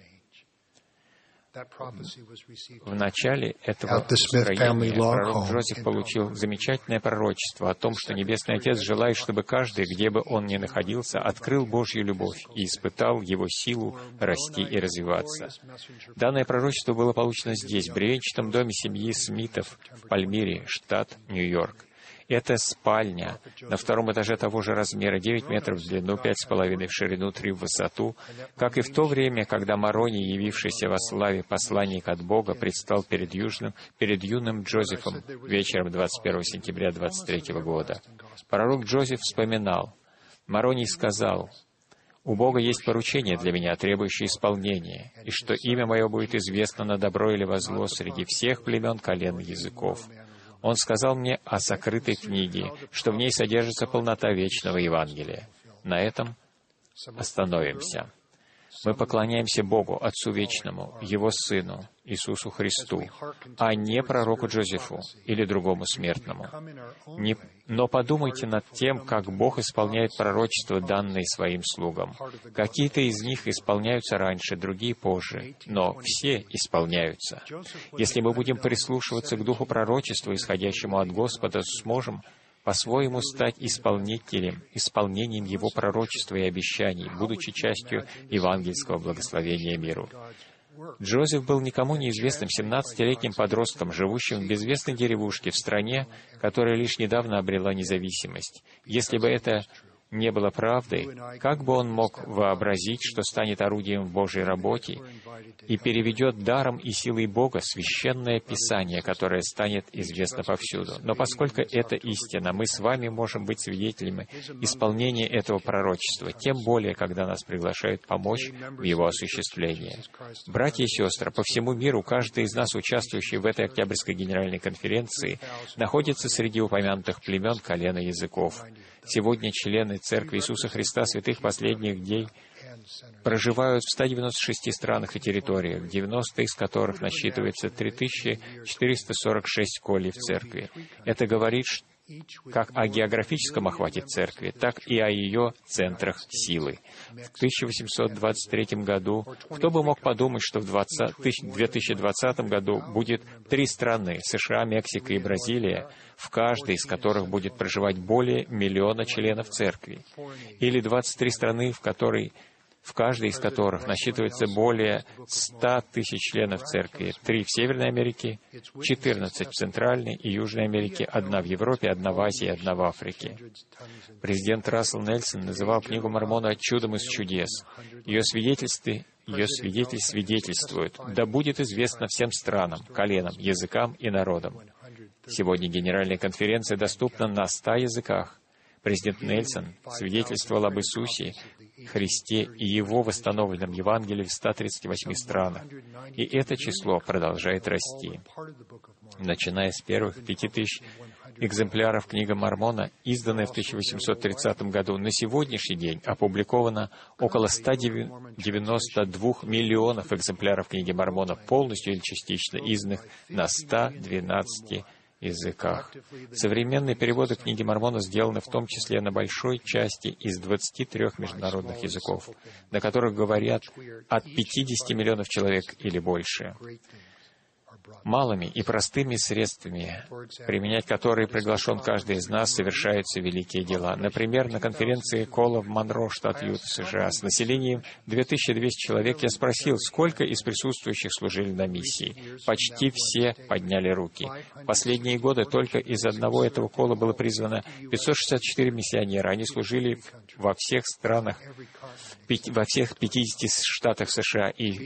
В начале этого устроения пророк Джозеф получил замечательное пророчество о том, что Небесный Отец желает, чтобы каждый, где бы он ни находился, открыл Божью любовь и испытал Его силу расти и развиваться. Данное пророчество было получено здесь, в бревенчатом доме семьи Смитов в Пальмире, штат Нью-Йорк. Это спальня на втором этаже того же размера, 9 метров в длину, 5,5 в ширину, 3 в высоту, как и в то время, когда Морони, явившийся во славе посланник от Бога, предстал перед юным Джозефом вечером 21 сентября 23 года. Пророк Джозеф вспоминал: «Морони сказал: у Бога есть поручение для меня, требующее исполнения, и что имя мое будет известно на добро или во зло среди всех племен, колен и языков. Он сказал мне о сокрытой книге, что в ней содержится полнота вечного Евангелия». На этом остановимся. Мы поклоняемся Богу, Отцу Вечному, Его Сыну, Иисусу Христу, а не пророку Джозефу или другому смертному. Но подумайте над тем, как Бог исполняет пророчества, данные Своим слугам. Какие-то из них исполняются раньше, другие позже, но все исполняются. Если мы будем прислушиваться к духу пророчества, исходящему от Господа, сможем по-своему стать исполнением Его пророчества и обещаний, будучи частью евангельского благословения миру. Джозеф был никому неизвестным 17-летним подростком, живущим в безвестной деревушке в стране, которая лишь недавно обрела независимость. Если бы это не было правдой, как бы он мог вообразить, что станет орудием в Божьей работе и переведет даром и силой Бога священное Писание, которое станет известно повсюду. Но поскольку это истина, мы с вами можем быть свидетелями исполнения этого пророчества, тем более, когда нас приглашают помочь в его осуществлении. Братья и сестры, по всему миру каждый из нас, участвующий в этой Октябрьской Генеральной Конференции, находится среди упомянутых племен, колен и языков. Сегодня члены Церкви Иисуса Христа Святых Последних Дней проживают в 196 странах и территориях, 90 из которых насчитывается 3446 колей в Церкви. Это говорит как о географическом охвате Церкви, так и о ее центрах силы. В 1823 году кто бы мог подумать, что в 2020 году будет 3 страны — США, Мексика и Бразилия, в каждой из которых будет проживать более 1 миллиона членов Церкви, или 23 страны, в каждой из которых насчитывается более 100 тысяч членов Церкви, 3 в Северной Америке, 14 в Центральной и Южной Америке, 1 в Европе, 1 в Азии, 1 в Африке. Президент Рассел Нельсон называл книгу Мормона чудом из чудес. Ее свидетельствует: «Да будет известно всем странам, коленам, языкам и народам». Сегодня Генеральная конференция доступна на 100 языках. Президент Нельсон свидетельствовал об Иисусе Христе и Его восстановленном Евангелии в 138 странах. И это число продолжает расти. Начиная с первых 5000 экземпляров книга Мормона, изданная в 1830 году, на сегодняшний день опубликовано около 192 миллионов экземпляров книги Мормона, полностью или частично изданных на 112 языках. Современные переводы книги Мормона сделаны в том числе на большой части из 23 международных языков, на которых говорят от 50 миллионов человек или больше. Малыми и простыми средствами, применять которые приглашен каждый из нас, совершаются великие дела. Например, на конференции Кола в Монро, штат Юта, США, с населением 2200 человек я спросил, сколько из присутствующих служили на миссии. Почти все подняли руки. В последние годы только из одного этого кола было призвано 564 миссионера. Они служили во всех странах, во всех 50 штатах США и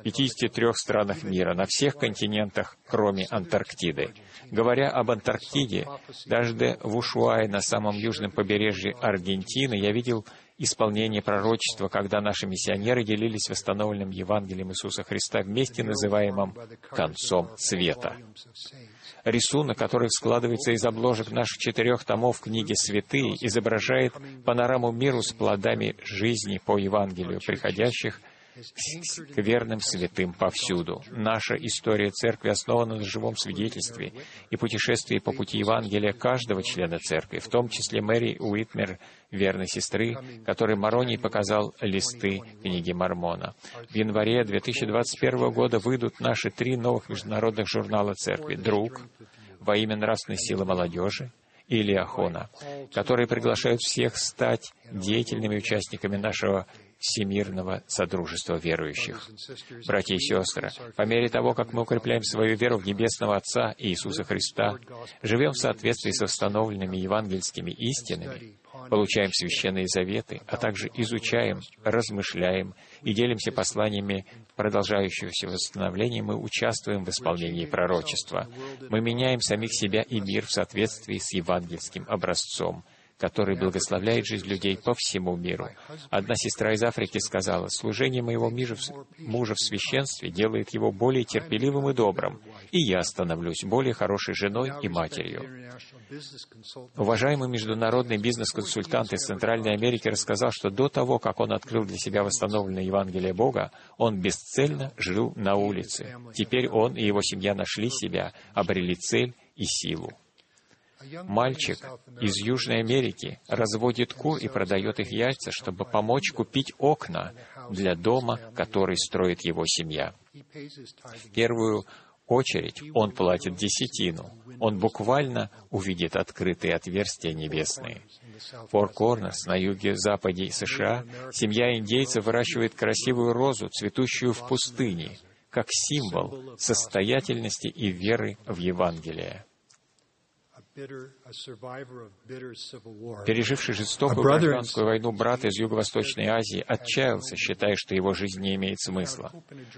53 странах мира, на всех континентах, кроме Антарктиды. Говоря об Антарктиде, даже в Ушуае, на самом южном побережье Аргентины, я видел исполнение пророчества, когда наши миссионеры делились восстановленным Евангелием Иисуса Христа в месте, называемом «концом света». Рисунок, который складывается из обложек наших 4 томов книги «Святые», изображает панораму миру с плодами жизни по Евангелию, приходящих к верным святым повсюду. Наша история Церкви основана на живом свидетельстве и путешествии по пути Евангелия каждого члена Церкви, в том числе Мэри Уитмер, верной сестры, которой Мороний показал листы книги Мормона. В январе 2021 года выйдут наши 3 новых международных журнала Церкви: «Друг», «Во имя нравственной силы молодежи» и «Лиахона», которые приглашают всех стать деятельными участниками нашего всемирного содружества верующих. Братья и сестры, по мере того, как мы укрепляем свою веру в Небесного Отца и Иисуса Христа, живем в соответствии с установленными евангельскими истинами, получаем священные заветы, а также изучаем, размышляем и делимся посланиями продолжающегося восстановления, мы участвуем в исполнении пророчества. Мы меняем самих себя и мир в соответствии с евангельским образцом, который благословляет жизнь людей по всему миру. Одна сестра из Африки сказала: «Служение моего мужа в священстве делает его более терпеливым и добрым, и я становлюсь более хорошей женой и матерью». Уважаемый международный бизнес-консультант из Центральной Америки рассказал, что до того, как он открыл для себя восстановленное Евангелие Бога, он бесцельно жил на улице. Теперь он и его семья нашли себя, обрели цель и силу. Мальчик из Южной Америки разводит кур и продает их яйца, чтобы помочь купить окна для дома, который строит его семья. В первую очередь он платит десятину. Он буквально увидит открытые отверстия небесные. В Фор-Корнерс, на юге-западе США, семья индейцев выращивает красивую розу, цветущую в пустыне, как символ состоятельности и веры в Евангелие. Переживший жестокую гражданскую войну брат из Юго-Восточной Азии отчаялся, считая, что его жизнь не имеет смысла.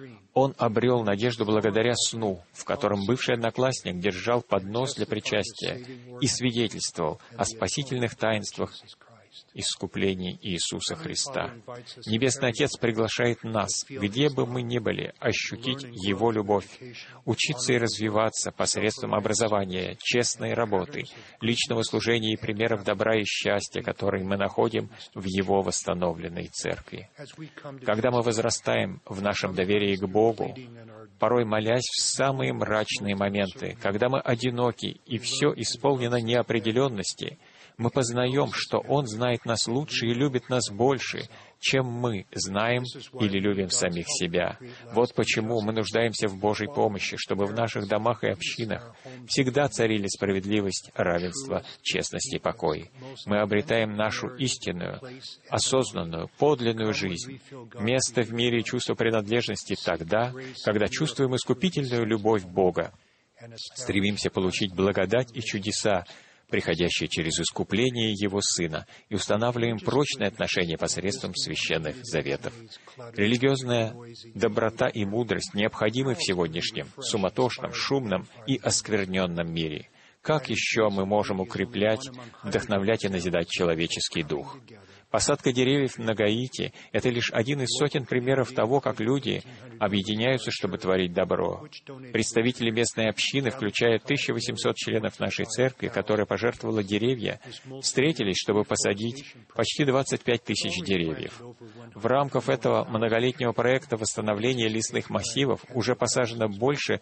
Он обрел надежду благодаря сну, в котором бывший одноклассник держал поднос для причастия и свидетельствовал о спасительных таинствах искуплений Иисуса Христа. Небесный Отец приглашает нас, где бы мы ни были, ощутить Его любовь, учиться и развиваться посредством образования, честной работы, личного служения и примеров добра и счастья, которые мы находим в Его восстановленной Церкви. Когда мы возрастаем в нашем доверии к Богу, порой молясь в самые мрачные моменты, когда мы одиноки и все исполнено неопределенности, мы познаем, что Он знает нас лучше и любит нас больше, чем мы знаем или любим самих себя. Вот почему мы нуждаемся в Божьей помощи, чтобы в наших домах и общинах всегда царили справедливость, равенство, честность и покой. Мы обретаем нашу истинную, осознанную, подлинную жизнь, место в мире и чувство принадлежности тогда, когда чувствуем искупительную любовь Бога, стремимся получить благодать и чудеса, приходящие через искупление Его Сына, и устанавливаем прочные отношения посредством священных заветов. Религиозная доброта и мудрость необходимы в сегодняшнем суматошном, шумном и оскверненном мире. Как еще мы можем укреплять, вдохновлять и назидать человеческий дух? Посадка деревьев на Гаити — это лишь один из сотен примеров того, как люди объединяются, чтобы творить добро. Представители местной общины, включая 1800 членов нашей церкви, которая пожертвовала деревья, встретились, чтобы посадить почти 25 тысяч деревьев. В рамках этого многолетнего проекта восстановления лесных массивов уже посажено больше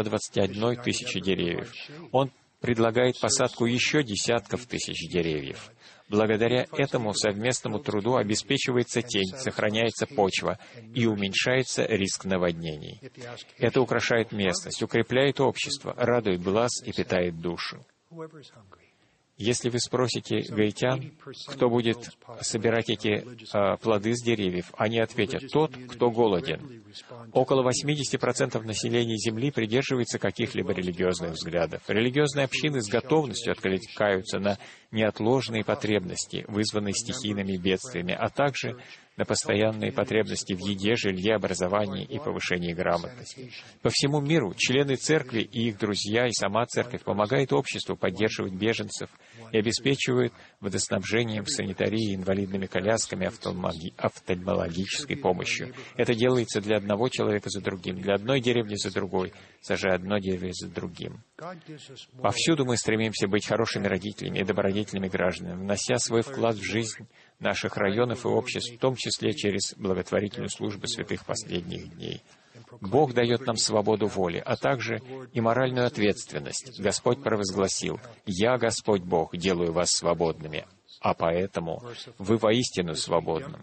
121 тысячи деревьев. Он предлагает посадку еще десятков тысяч деревьев. Благодаря этому совместному труду обеспечивается тень, сохраняется почва и уменьшается риск наводнений. Это украшает местность, укрепляет общество, радует глаз и питает душу. Если вы спросите гаитян, кто будет собирать эти плоды с деревьев, они ответят: тот, кто голоден. Около 80% населения Земли придерживается каких-либо религиозных взглядов. Религиозные общины с готовностью откликаются на неотложные потребности, вызванные стихийными бедствиями, а также на постоянные потребности в еде, жилье, образовании и повышении грамотности. По всему миру члены церкви и их друзья, и сама церковь помогают обществу поддерживать беженцев и обеспечивают водоснабжением, санитарией, инвалидными колясками, офтальмологической помощью. Это делается для одного человека за другим, для одной деревни за другой, сажая одно дерево за другим. Повсюду мы стремимся быть хорошими родителями и добродетельными гражданами, внося свой вклад в жизнь наших районов и обществ, в том числе через благотворительную службу святых последних дней. Бог дает нам свободу воли, а также и моральную ответственность. Господь провозгласил: «Я, Господь Бог, делаю вас свободными, а поэтому вы воистину свободны».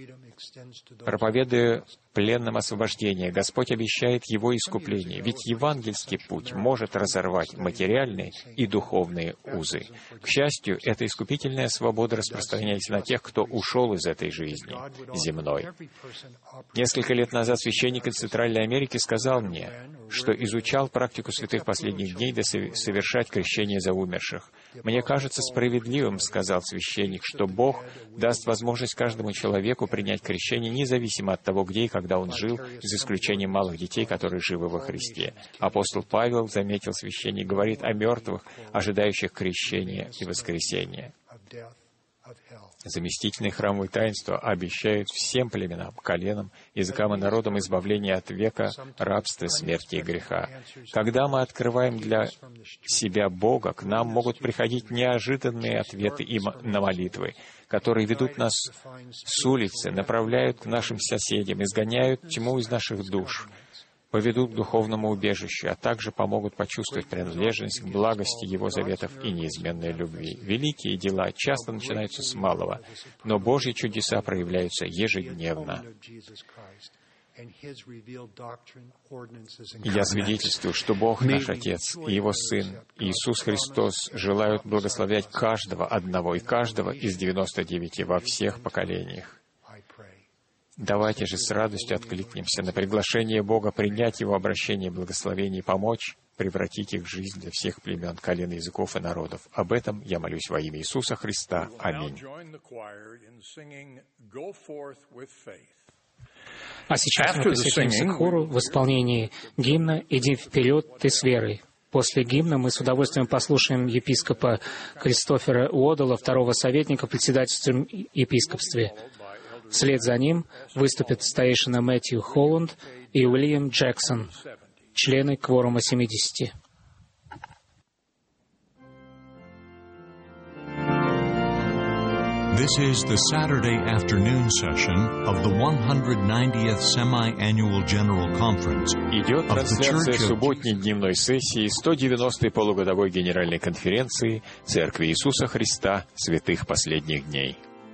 Проповедуя пленным освобождение, Господь обещает его искупление, ведь евангельский путь может разорвать материальные и духовные узы. К счастью, эта искупительная свобода распространяется на тех, кто ушел из этой жизни земной. Несколько лет назад священник из Центральной Америки сказал мне, что изучал практику святых последних дней до совершать крещение за умерших. «Мне кажется справедливым, — сказал священник, — что Бог даст возможность каждому человеку принять крещение, независимо от того, где и когда он жил, за исключением малых детей, которые живы во Христе». Апостол Павел, заметил священник, говорит о мертвых, ожидающих крещения и воскресения. Заместительные храмовые таинства обещают всем племенам, коленам, языкам и народам избавление от века, рабства, смерти и греха. Когда мы открываем для себя Бога, к нам могут приходить неожиданные ответы на молитвы, которые ведут нас с улицы, направляют к нашим соседям, изгоняют тьму из наших душ, поведут к духовному убежищу, а также помогут почувствовать принадлежность к благости Его заветов и неизменной любви. Великие дела часто начинаются с малого, но Божьи чудеса проявляются ежедневно. Я свидетельствую, что Бог наш Отец и Его Сын, Иисус Христос, желают благословлять каждого одного и каждого из 99 во всех поколениях. Давайте же с радостью откликнемся на приглашение Бога принять Его обращение благословений и помочь превратить их в жизнь для всех племен, колен, языков и народов. Об этом я молюсь во имя Иисуса Христа. Аминь. А сейчас мы присоединимся к хору в исполнении гимна «Иди вперед, ты с верой». После гимна мы с удовольствием послушаем епископа Кристофера Уоддала, второго советника в председательском епископстве. Вслед за ним выступят старейшина Мэтью Холланд и Уильям Джексон, члены кворума 70. This is the Saturday afternoon session of the 190th Semi-Annual General Conference Идет of the трансляция Church of субботней дневной сессии 190-й полугодовой Генеральной конференции Церкви Иисуса Христа Святых Последних Дней.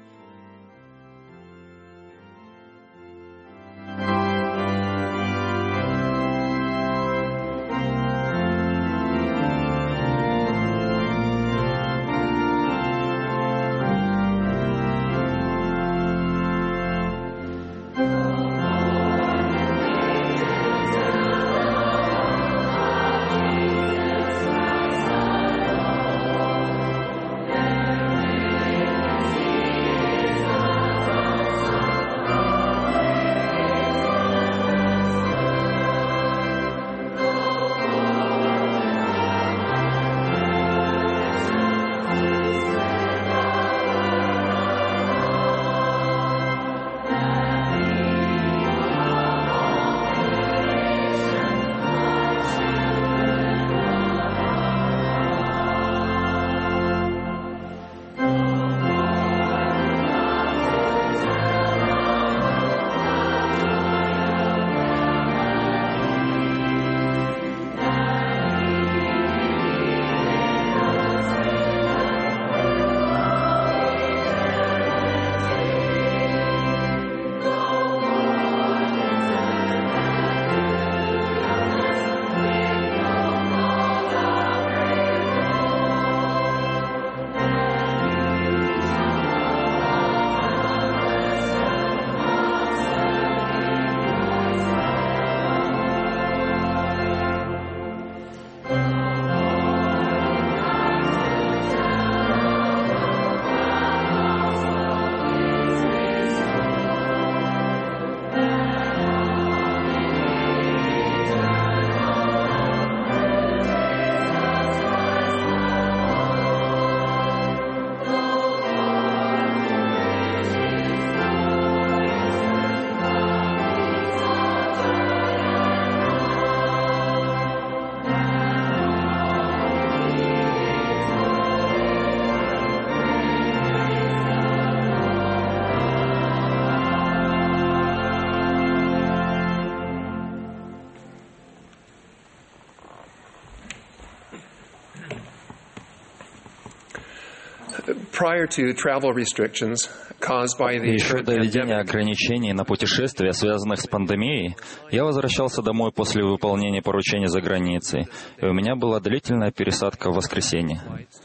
Еще до введения ограничений на путешествия, связанных с пандемией, я возвращался домой после выполнения поручений за границей, и у меня была длительная пересадка в воскресенье.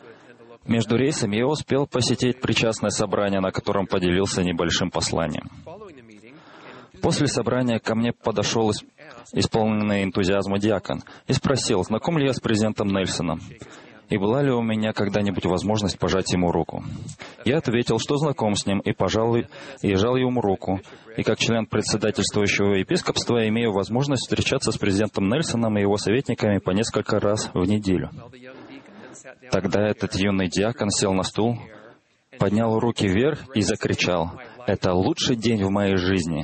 Между рейсами я успел посетить причастное собрание, на котором поделился небольшим посланием. После собрания ко мне подошел исполненный энтузиазма диакон и спросил, знаком ли я с президентом Нельсоном, и была ли у меня когда-нибудь возможность пожать ему руку. Я ответил, что знаком с ним, и жал ему руку, и как член председательствующего епископства имею возможность встречаться с президентом Нельсоном и его советниками по несколько раз в неделю. Тогда этот юный диакон сел на стул, поднял руки вверх и закричал: «Это лучший день в моей жизни!»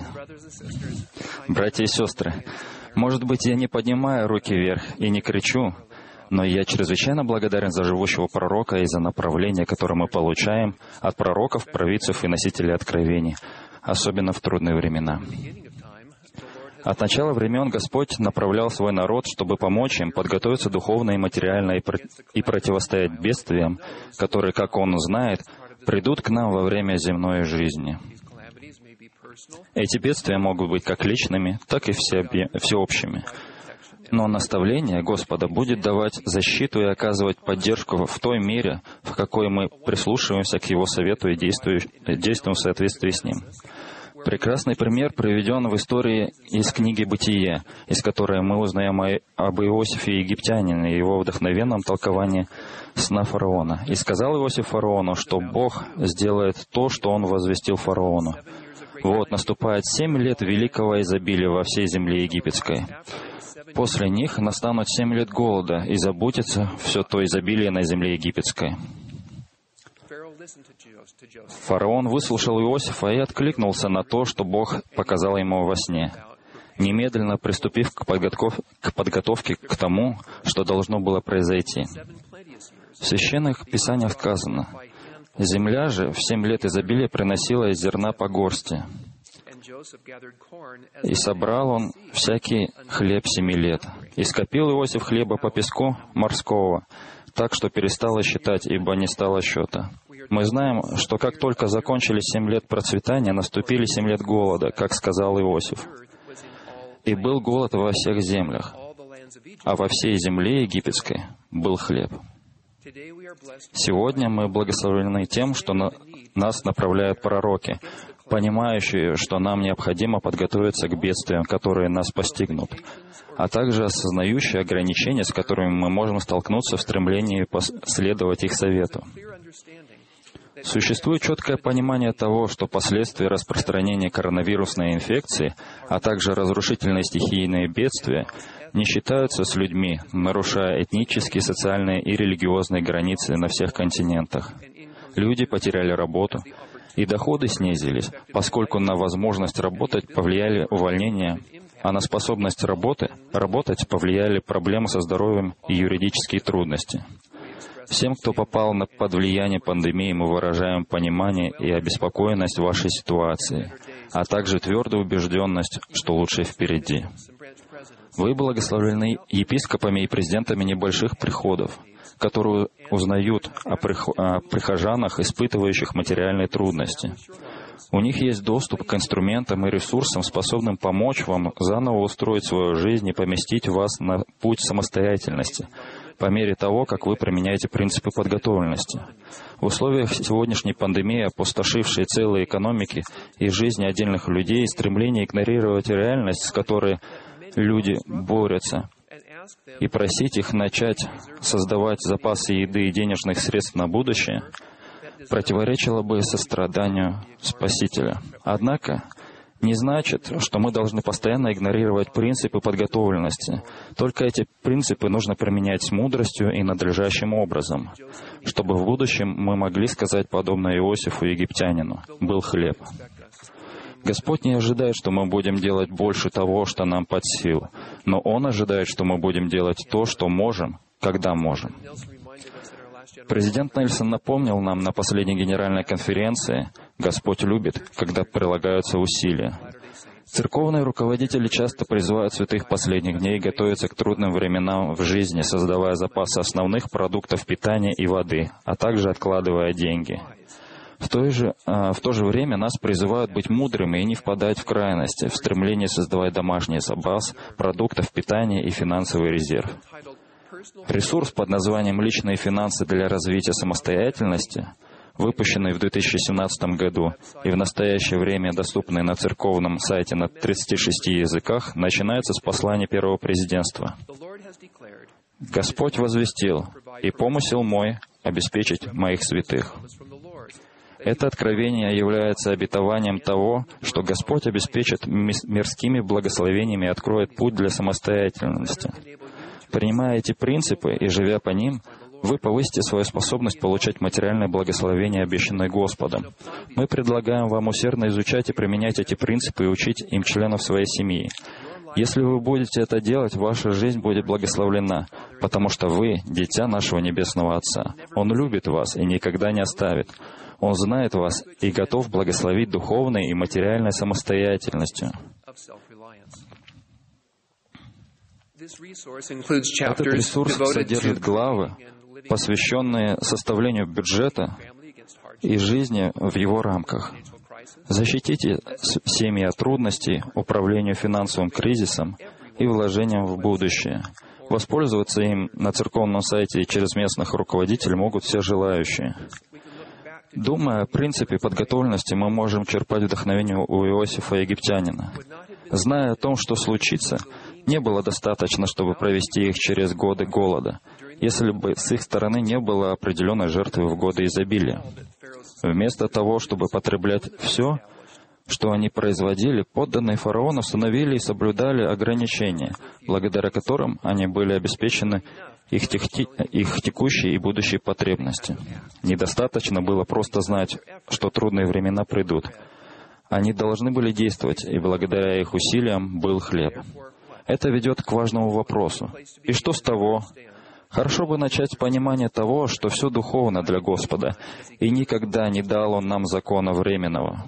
Братья и сестры, может быть, я не поднимаю руки вверх и не кричу, но я чрезвычайно благодарен за живущего пророка и за направление, которое мы получаем от пророков, провидцев и носителей откровений, особенно в трудные времена. От начала времен Господь направлял свой народ, чтобы помочь им подготовиться духовно и материально и противостоять бедствиям, которые, как Он знает, придут к нам во время земной жизни. Эти бедствия могут быть как личными, так и всеобщими. Но наставление Господа будет давать защиту и оказывать поддержку в той мере, в какой мы прислушиваемся к Его совету и действуем в соответствии с Ним. Прекрасный пример приведен в истории из книги «Бытие», из которой мы узнаем об Иосифе Египтянине и его вдохновенном толковании сна фараона. «И сказал Иосиф фараону, что Бог сделает то, что он возвестил фараону. Вот, наступает 7 лет великого изобилия во всей земле египетской. После них настанут 7 лет голода, и забудется все то изобилие на земле египетской». Фараон выслушал Иосифа и откликнулся на то, что Бог показал ему во сне, немедленно приступив к подготовке к тому, что должно было произойти. В Священных Писаниях сказано: «Земля же в 7 лет изобилия приносила из зерна по горсти, и собрал он всякий хлеб 7 лет. И скопил Иосиф хлеба по песку морского, так что перестало считать, ибо не стало счета». Мы знаем, что как только закончились 7 лет процветания, наступили 7 лет голода, как сказал Иосиф. «И был голод во всех землях, а во всей земле египетской был хлеб». Сегодня мы благословлены тем, что нас направляют пророки, понимающие, что нам необходимо подготовиться к бедствиям, которые нас постигнут, а также осознающие ограничения, с которыми мы можем столкнуться в стремлении последовать их совету. Существует четкое понимание того, что последствия распространения коронавирусной инфекции, а также разрушительные стихийные бедствия не считаются с людьми, нарушая этнические, социальные и религиозные границы на всех континентах. Люди потеряли работу, и доходы снизились, поскольку на возможность работать повлияли увольнения, а на способность работать повлияли проблемы со здоровьем и юридические трудности. Всем, кто попал под влияние пандемии, мы выражаем понимание и обеспокоенность вашей ситуации, а также твердую убежденность, что лучшее впереди. Вы благословлены епископами и президентами небольших приходов, которые узнают о прихожанах, испытывающих материальные трудности. У них есть доступ к инструментам и ресурсам, способным помочь вам заново устроить свою жизнь и поместить вас на путь самостоятельности, по мере того, как вы применяете принципы подготовленности. В условиях сегодняшней пандемии, опустошившей целые экономики и жизни отдельных людей, стремление игнорировать реальность, с которой люди борются, и просить их начать создавать запасы еды и денежных средств на будущее, противоречило бы состраданию Спасителя. Однако, не значит, что мы должны постоянно игнорировать принципы подготовленности. Только эти принципы нужно применять с мудростью и надлежащим образом, чтобы в будущем мы могли сказать, подобно Иосифу Египтянину: «Был хлеб». Господь не ожидает, что мы будем делать больше того, что нам под силу, но Он ожидает, что мы будем делать то, что можем, когда можем. Президент Нельсон напомнил нам на последней генеральной конференции: «Господь любит, когда прилагаются усилия». Церковные руководители часто призывают святых последних дней готовиться к трудным временам в жизни, создавая запасы основных продуктов питания и воды, а также откладывая деньги. В то же время нас призывают быть мудрыми и не впадать в крайности, в стремлении создавать домашний запас продуктов питания и финансовый резерв. Ресурс под названием «Личные финансы для развития самостоятельности», выпущенный в 2017 году и в настоящее время доступный на церковном сайте на 36 языках, начинается с послания первого президентства. «Господь возвестил, и помысел мой обеспечить моих святых». Это откровение является обетованием того, что Господь обеспечит мирскими благословениями и откроет путь для самостоятельности. Принимая эти принципы и живя по ним, вы повысите свою способность получать материальное благословение, обещанное Господом. Мы предлагаем вам усердно изучать и применять эти принципы и учить им членов своей семьи. Если вы будете это делать, ваша жизнь будет благословлена, потому что вы — дитя нашего Небесного Отца. Он любит вас и никогда не оставит. Он знает вас и готов благословить духовной и материальной самостоятельностью. Этот ресурс содержит главы, посвященные составлению бюджета и жизни в его рамках. Защитите семьи от трудностей, управлению финансовым кризисом и вложением в будущее. Воспользоваться им на церковном сайте и через местных руководителей могут все желающие. Думая о принципе подготовленности, мы можем черпать вдохновение у Иосифа Египтянина. Зная о том, что случится, не было достаточно, чтобы провести их через годы голода, если бы с их стороны не было определенной жертвы в годы изобилия. Вместо того, чтобы потреблять все, что они производили, подданные фараона установили и соблюдали ограничения, благодаря которым они были обеспечены их текущие и будущие потребности. Недостаточно было просто знать, что трудные времена придут. Они должны были действовать, и благодаря их усилиям был хлеб. Это ведет к важному вопросу. И что с того? Хорошо бы начать с понимания того, что все духовно для Господа, и никогда не дал Он нам закона временного.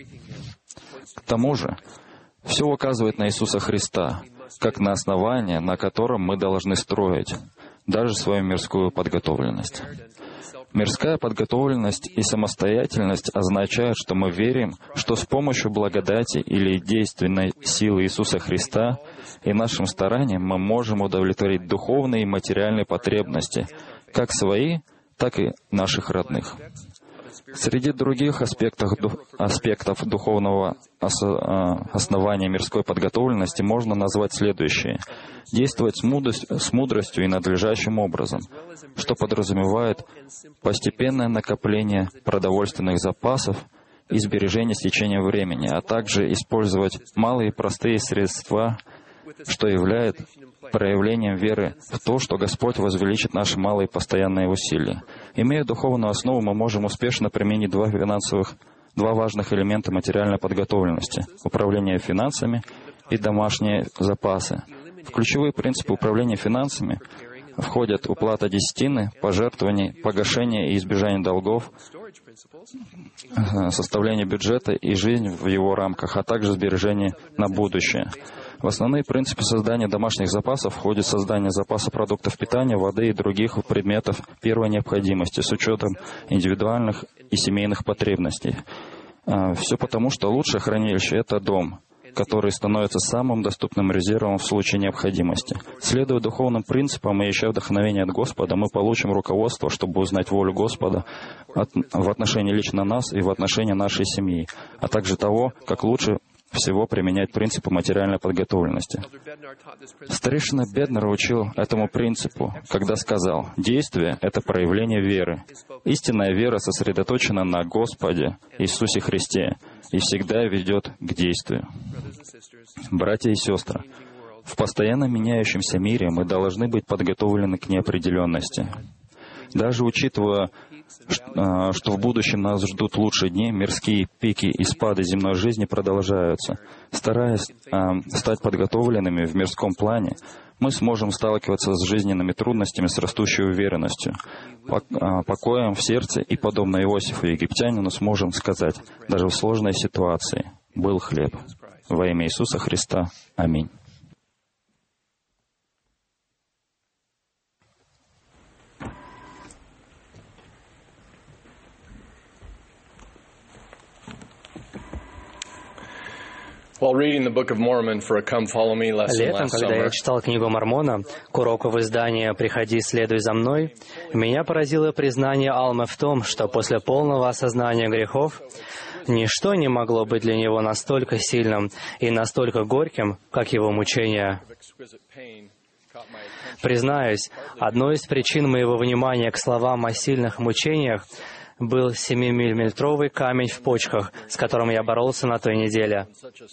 К тому же, все указывает на Иисуса Христа, как на основание, на котором мы должны строить даже свою мирскую подготовленность. Мирская подготовленность и самостоятельность означают, что мы верим, что с помощью благодати или действенной силы Иисуса Христа и нашим старанием мы можем удовлетворить духовные и материальные потребности, как свои, так и наших родных. Среди других аспектов духовного основания мирской подготовленности можно назвать следующее. Действовать с мудростью и надлежащим образом, что подразумевает постепенное накопление продовольственных запасов и сбережение с течением времени, а также использовать малые и простые средства, что является проявлением веры в то, что Господь возвеличит наши малые постоянные усилия. Имея духовную основу, мы можем успешно применить два важных элемента материальной подготовленности — управление финансами и домашние запасы. В ключевые принципы управления финансами входят уплата десятины, пожертвований, погашение и избежание долгов, составление бюджета и жизнь в его рамках, а также сбережение на будущее. В основные принципы создания домашних запасов входит создание запаса продуктов питания, воды и других предметов первой необходимости с учетом индивидуальных и семейных потребностей. Все потому, что лучшее хранилище — это дом, который становится самым доступным резервом в случае необходимости. Следуя духовным принципам и ища вдохновения от Господа, мы получим руководство, чтобы узнать волю Господа в отношении лично нас и в отношении нашей семьи, а также того, как лучше всего применять принципы материальной подготовленности. Старейшина Беднер учил этому принципу, когда сказал: «Действие — это проявление веры. Истинная вера сосредоточена на Господе Иисусе Христе и всегда ведет к действию». Братья и сестры, в постоянно меняющемся мире мы должны быть подготовлены к неопределенности. Даже учитывая, что в будущем нас ждут лучшие дни, мирские пики и спады земной жизни продолжаются. Стараясь стать подготовленными в мирском плане, мы сможем сталкиваться с жизненными трудностями с растущей уверенностью, покоем в сердце и, подобно Иосифу Египтянину, сможем сказать, даже в сложной ситуации: «Был хлеб». Во имя Иисуса Христа. Аминь. Летом, когда я читал книгу Мормона, к уроку в издании «Приходи, следуй за мной», меня поразило признание Алмы в том, что после полного осознания грехов ничто не могло быть для него настолько сильным и настолько горьким, как его мучения. Признаюсь, одной из причин моего внимания к словам о сильных мучениях был 7-миллиметровый камень в почках, с которым я боролся на той неделе.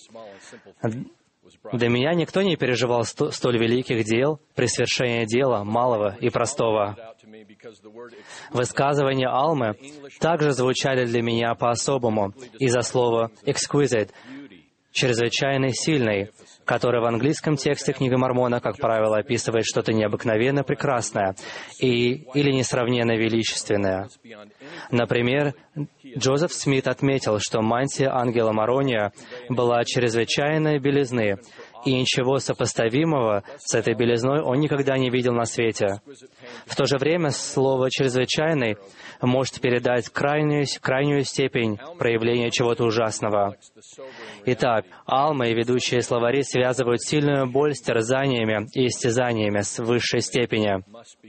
До меня никто не переживал столь великих дел при свершении дела малого и простого. Высказывания Алмы также звучали для меня по-особому из-за слова «exquisite», чрезвычайно сильный, который в английском тексте книги Мормона, как правило, описывает что-то необыкновенно прекрасное или несравненно величественное. Например, Джозеф Смит отметил, что мантия ангела Морония была чрезвычайной белизны, и ничего сопоставимого с этой белизной он никогда не видел на свете. В то же время слово «чрезвычайный» может передать крайнюю степень проявления чего-то ужасного. Итак, Алма и ведущие словари связывают сильную боль с терзаниями и истязаниями с высшей степени.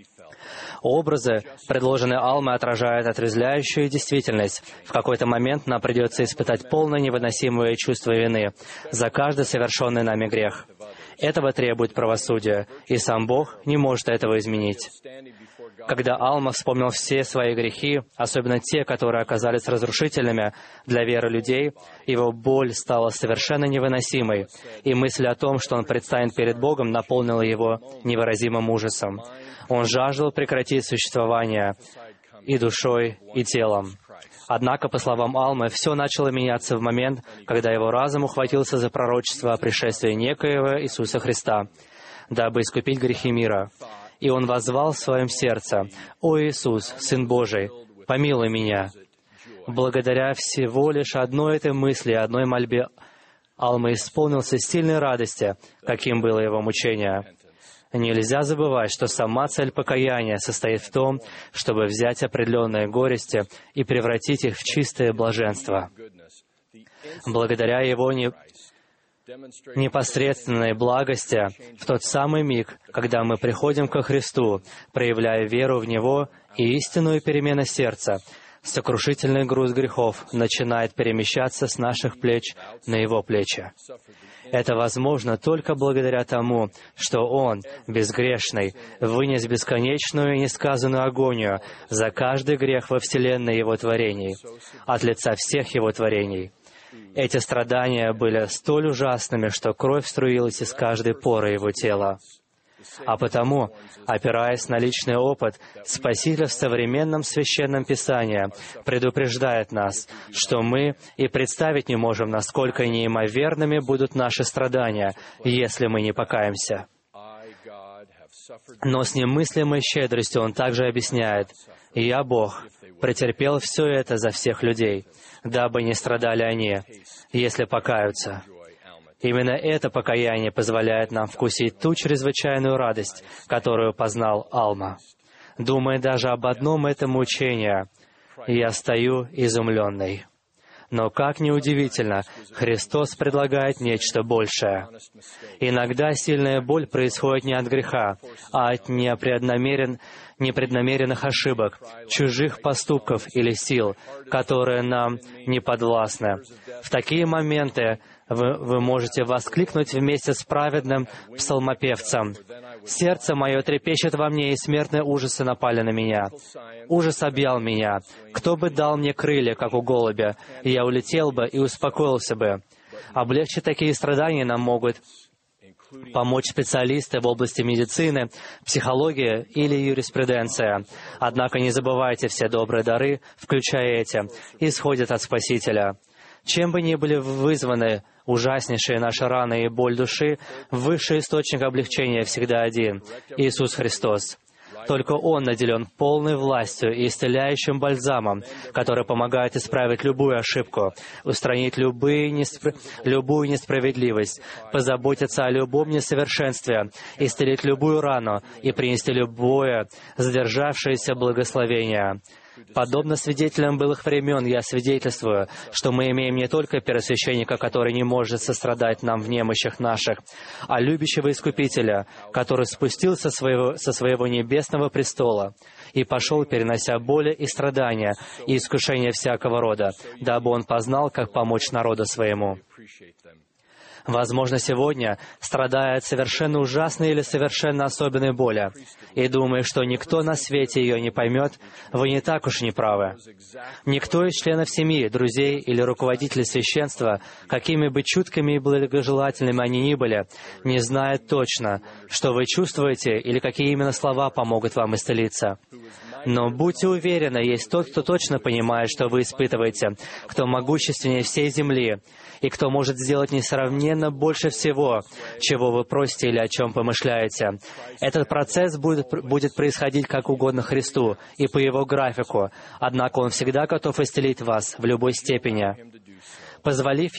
Образы, предложенные Алмой, отражают отрезвляющую действительность. В какой-то момент нам придется испытать полное невыносимое чувство вины за каждый совершенный нами грех. Этого требует правосудие, и сам Бог не может этого изменить. Когда Алма вспомнил все свои грехи, особенно те, которые оказались разрушительными для веры людей, его боль стала совершенно невыносимой, и мысль о том, что он предстанет перед Богом, наполнила его невыразимым ужасом. Он жаждал прекратить существование и душой, и телом. Однако, по словам Алмы, все начало меняться в момент, когда его разум ухватился за пророчество о пришествии некоего Иисуса Христа, дабы искупить грехи мира. И он воззвал в своем сердце: «О Иисус, Сын Божий, помилуй меня». Благодаря всего лишь одной этой мысли, одной мольбе Алма исполнился сильной радости, каким было его мучение. Нельзя забывать, что сама цель покаяния состоит в том, чтобы взять определенные горести и превратить их в чистое блаженство. Благодаря его непосредственной благости, в тот самый миг, когда мы приходим ко Христу, проявляя веру в Него и истинную перемену сердца, сокрушительный груз грехов начинает перемещаться с наших плеч на Его плечи. Это возможно только благодаря тому, что Он, безгрешный, вынес бесконечную и несказанную агонию за каждый грех во вселенной Его творений, от лица всех Его творений. Эти страдания были столь ужасными, что кровь струилась из каждой поры Его тела. А потому, опираясь на личный опыт, Спаситель в современном Священном Писании предупреждает нас, что мы и представить не можем, насколько неимоверными будут наши страдания, если мы не покаемся. Но с немыслимой щедростью Он также объясняет: «Я, Бог, претерпел все это за всех людей, дабы не страдали они, если покаются». Именно это покаяние позволяет нам вкусить ту чрезвычайную радость, которую познал Алма. Думая даже об одном этом учении, я стою изумленный. Но, как ни удивительно, Христос предлагает нечто большее. Иногда сильная боль происходит не от греха, а от непреднамеренных ошибок, чужих поступков или сил, которые нам не подвластны. В такие моменты вы можете воскликнуть вместе с праведным псалмопевцем: «Сердце мое трепещет во мне, и смертные ужасы напали на меня. Ужас объял меня. Кто бы дал мне крылья, как у голубя, и я улетел бы и успокоился бы». Облегчить такие страдания нам могут помочь специалисты в области медицины, психологии или юриспруденции. Однако не забывайте, все добрые дары, включая эти, исходят от Спасителя. Чем бы ни были вызваны ужаснейшие наши раны и боль души, высший источник облегчения всегда один — Иисус Христос. Только Он наделен полной властью и исцеляющим бальзамом, который помогает исправить любую ошибку, устранить любую несправедливость, позаботиться о любом несовершенстве, исцелить любую рану и принести любое задержавшееся благословение. Подобно свидетелям былых времен, я свидетельствую, что мы имеем не только первосвященника, который не может сострадать нам в немощах наших, а любящего Искупителя, который спустился со своего небесного престола и пошел, перенося боли и страдания и искушения всякого рода, дабы Он познал, как помочь народу Своему. Возможно, сегодня, страдая от совершенно ужасной или совершенно особенной боли, и думая, что никто на свете ее не поймет, вы не так уж не правы. Никто из членов семьи, друзей или руководителей священства, какими бы чуткими и благожелательными они ни были, не знает точно, что вы чувствуете или какие именно слова помогут вам исцелиться. Но будьте уверены, есть тот, кто точно понимает, что вы испытываете, кто могущественнее всей земли, и кто может сделать несравненно больше всего, чего вы просите или о чем помышляете. Этот процесс будет происходить как угодно Христу и по Его графику, однако Он всегда готов исцелить вас в любой степени. Позволив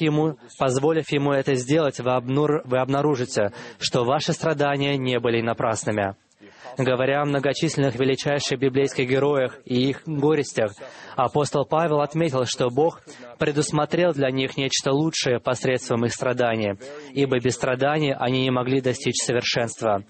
Ему это сделать, вы обнаружите, что ваши страдания не были напрасными. Говоря о многочисленных величайших библейских героях и их горестях, апостол Павел отметил, что Бог предусмотрел для них нечто лучшее посредством их страданий, ибо без страданий они не могли достичь совершенства.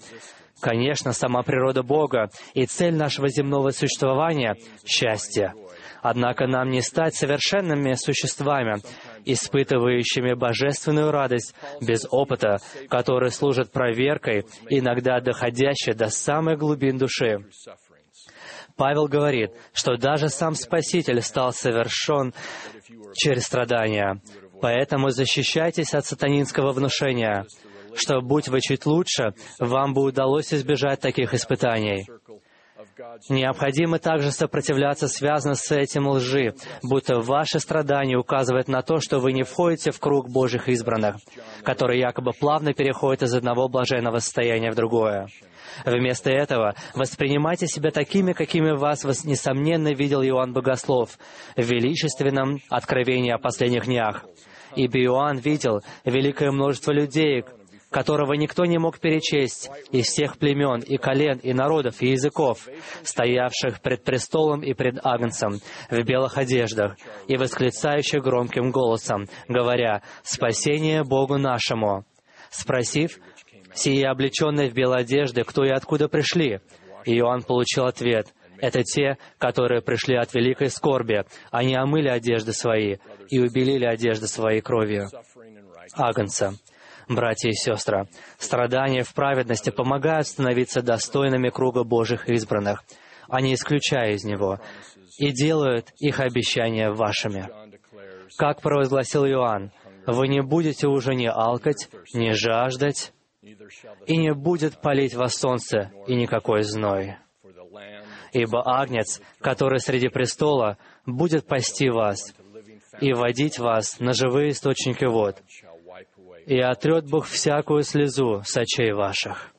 Конечно, сама природа Бога и цель нашего земного существования — счастье. Однако нам не стать совершенными существами, испытывающими божественную радость без опыта, который служит проверкой, иногда доходящей до самых глубин души. Павел говорит, что даже сам Спаситель стал совершен через страдания. Поэтому защищайтесь от сатанинского внушения, что, будь вы чуть лучше, вам бы удалось избежать таких испытаний. Необходимо также сопротивляться связанно с этим лжи, будто ваши страдания указывают на то, что вы не входите в круг Божьих избранных, которые якобы плавно переходят из одного блаженного состояния в другое. Вместо этого воспринимайте себя такими, какими вас, несомненно, видел Иоанн Богослов в величественном откровении о последних днях. Ибо Иоанн видел великое множество людей, которого никто не мог перечесть, из всех племен, и колен, и народов, и языков, стоявших пред престолом и пред Агнцем, в белых одеждах, и восклицающих громким голосом, говоря: «Спасение Богу нашему!» Спросив, сие облеченные в белые одежды, кто и откуда пришли? Иоанн получил ответ: это те, которые пришли от великой скорби. Они омыли одежды свои и убелили одежды своей кровью Агнца. Братья и сестры, страдания в праведности помогают становиться достойными круга Божьих избранных, а не исключая из него, и делают их обещания вашими. Как провозгласил Иоанн, вы не будете уже ни алкать, ни жаждать, и не будет палить вас солнце и никакой зной. Ибо Агнец, который среди престола, будет пасти вас и водить вас на живые источники вод, и отрет Бог всякую слезу с очей ваших.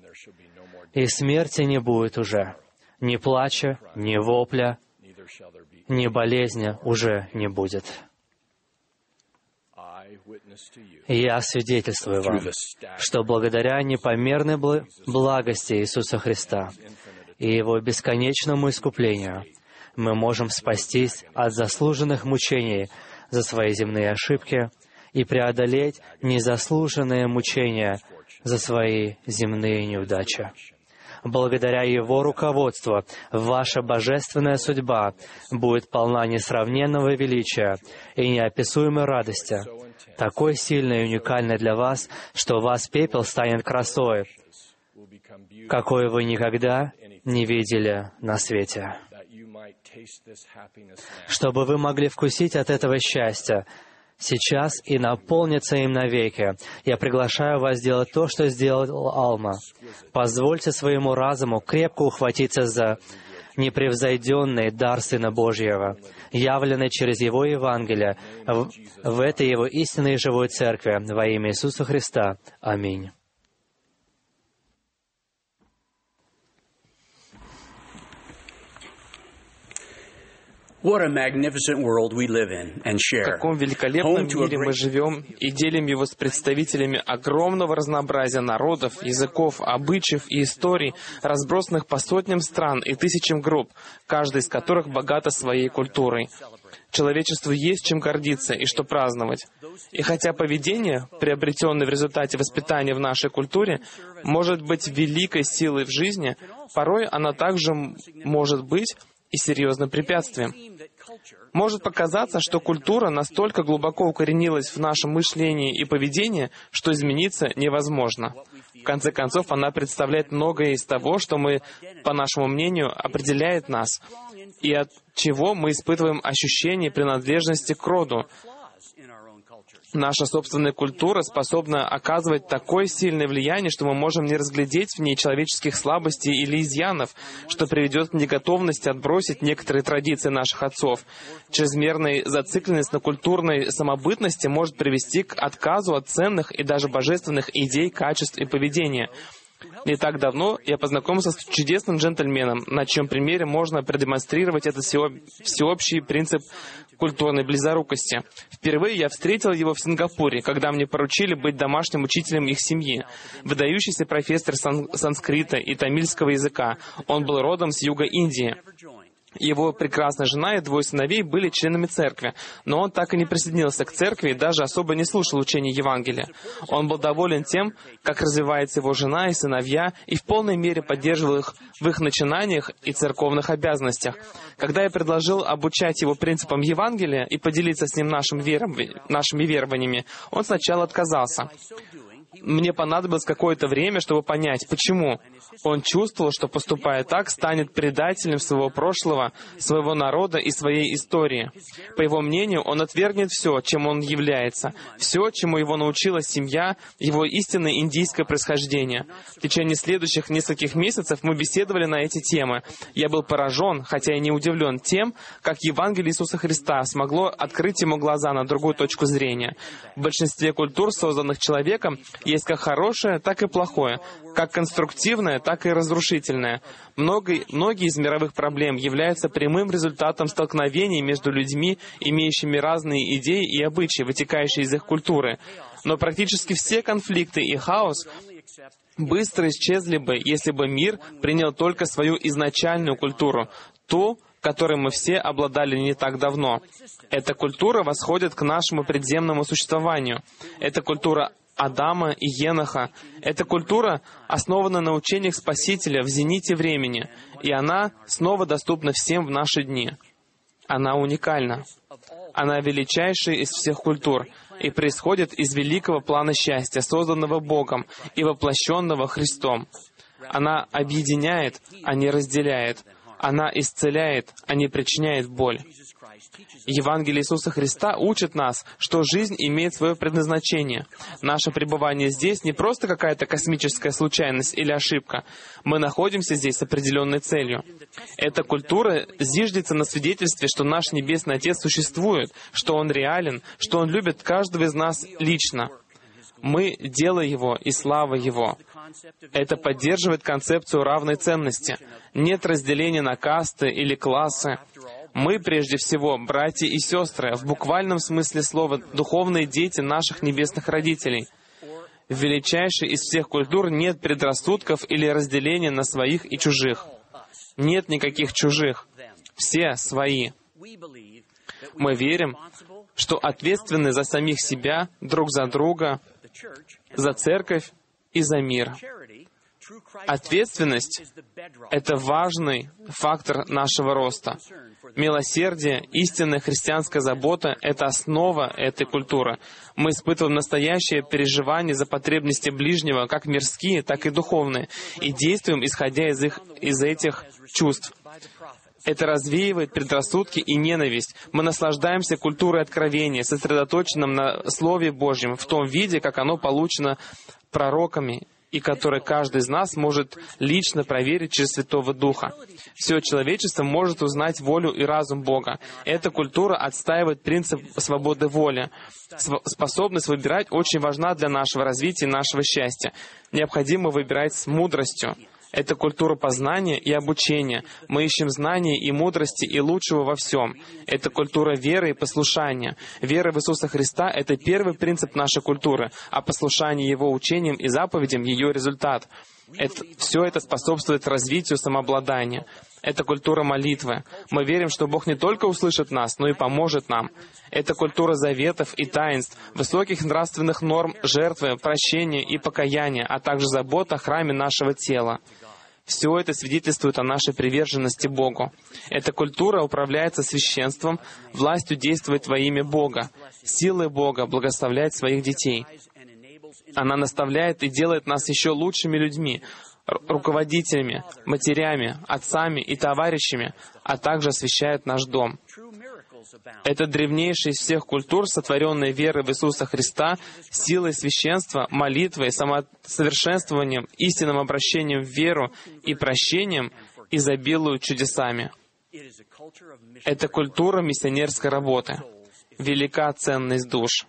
И смерти не будет уже, ни плача, ни вопля, ни болезни уже не будет. Я свидетельствую вам, что благодаря непомерной благости Иисуса Христа и Его бесконечному искуплению мы можем спастись от заслуженных мучений за свои земные ошибки и преодолеть незаслуженные мучения за свои земные неудачи. Благодаря Его руководству ваша божественная судьба будет полна несравненного величия и неописуемой радости, такой сильной и уникальной для вас, что у вас пепел станет красой, какой вы никогда не видели на свете. Чтобы вы могли вкусить от этого счастья сейчас и наполниться им навеки, я приглашаю вас сделать то, что сделал Алма. Позвольте своему разуму крепко ухватиться за непревзойденный дар Сына Божьего, явленный через Его Евангелие в этой Его истинной и живой Церкви во имя Иисуса Христа. Аминь. В каком великолепном мире мы живем и делим его с представителями огромного разнообразия народов, языков, обычаев и историй, разбросанных по сотням стран и тысячам групп, каждая из которых богата своей культурой. Человечеству есть чем гордиться и что праздновать. И хотя поведение, приобретенное в результате воспитания в нашей культуре, может быть великой силой в жизни, порой она также может быть и серьезным препятствием. Может показаться, что культура настолько глубоко укоренилась в нашем мышлении и поведении, что измениться невозможно. В конце концов, она представляет многое из того, что мы, по нашему мнению, определяет нас, и от чего мы испытываем ощущение принадлежности к роду. Наша собственная культура способна оказывать такое сильное влияние, что мы можем не разглядеть в ней человеческих слабостей или изъянов, что приведет к неготовности отбросить некоторые традиции наших отцов. Чрезмерная зацикленность на культурной самобытности может привести к отказу от ценных и даже божественных идей, качеств и поведения. Не так давно я познакомился с чудесным джентльменом, на чьем примере можно продемонстрировать этот всеобщий принцип культурной близорукости. Впервые я встретил его в Сингапуре, когда мне поручили быть домашним учителем их семьи. Выдающийся профессор санскрита и тамильского языка. Он был родом с юга Индии. Его прекрасная жена и 2 сыновей были членами церкви, но он так и не присоединился к церкви и даже особо не слушал учения Евангелия. Он был доволен тем, как развивается его жена и сыновья, и в полной мере поддерживал их в их начинаниях и церковных обязанностях. Когда я предложил обучать его принципам Евангелия и поделиться с ним нашими верованиями, он сначала отказался. Мне понадобилось какое-то время, чтобы понять, почему. Он чувствовал, что, поступая так, станет предателем своего прошлого, своего народа и своей истории. По его мнению, он отвергнет все, чем он является, все, чему его научила семья, его истинное индийское происхождение. В течение следующих нескольких месяцев мы беседовали на эти темы. Я был поражен, хотя и не удивлен тем, как Евангелие Иисуса Христа смогло открыть ему глаза на другую точку зрения. В большинстве культур, созданных человеком, есть как хорошее, так и плохое, как конструктивное, так и разрушительное. Многие из мировых проблем являются прямым результатом столкновений между людьми, имеющими разные идеи и обычаи, вытекающие из их культуры. Но практически все конфликты и хаос быстро исчезли бы, если бы мир принял только свою изначальную культуру, ту, которой мы все обладали не так давно. Эта культура восходит к нашему предземному существованию. Это культура Адама и Еноха. Эта культура основана на учениях Спасителя в зените времени, и она снова доступна всем в наши дни. Она уникальна. Она величайшая из всех культур и происходит из великого плана счастья, созданного Богом и воплощенного Христом. Она объединяет, а не разделяет. Она исцеляет, а не причиняет боль. Евангелие Иисуса Христа учит нас, что жизнь имеет свое предназначение. Наше пребывание здесь не просто какая-то космическая случайность или ошибка. Мы находимся здесь с определенной целью. Эта культура зиждется на свидетельстве, что наш Небесный Отец существует, что Он реален, что Он любит каждого из нас лично. Мы — дело Его и слава Его. Это поддерживает концепцию равной ценности. Нет разделения на касты или классы. Мы, прежде всего, братья и сестры, в буквальном смысле слова, духовные дети наших небесных родителей. В величайшей из всех культур нет предрассудков или разделения на своих и чужих. Нет никаких чужих. Все свои. Мы верим, что ответственны за самих себя, друг за друга, за церковь и за мир. Ответственность — это важный фактор нашего роста. Милосердие, истинная христианская забота — это основа этой культуры. Мы испытываем настоящее переживание за потребности ближнего, как мирские, так и духовные, и действуем, исходя из этих чувств. Это развеивает предрассудки и ненависть. Мы наслаждаемся культурой откровения, сосредоточенным на Слове Божьем, в том виде, как оно получено пророками, и которое каждый из нас может лично проверить через Святого Духа. Все человечество может узнать волю и разум Бога. Эта культура отстаивает принцип свободы воли. Способность выбирать очень важна для нашего развития и нашего счастья. Необходимо выбирать с мудростью. Это культура познания и обучения. Мы ищем знания и мудрости и лучшего во всем. Это культура веры и послушания. Вера в Иисуса Христа — это первый принцип нашей культуры, а послушание Его учениям и заповедям — ее результат. Все это способствует развитию самообладания. Это культура молитвы. Мы верим, что Бог не только услышит нас, но и поможет нам. Это культура заветов и таинств, высоких нравственных норм, жертвы, прощения и покаяния, а также забота о храме нашего тела. Все это свидетельствует о нашей приверженности Богу. Эта культура управляется священством, властью действовать во имя Бога, силой Бога благословлять своих детей. Она наставляет и делает нас еще лучшими людьми, руководителями, матерями, отцами и товарищами, а также освящает наш дом. Это древнейшая из всех культур, сотворенная верой в Иисуса Христа, силой священства, молитвой, самосовершенствованием, истинным обращением в веру и прощением, изобилуют чудесами. Это культура миссионерской работы. Велика ценность душ.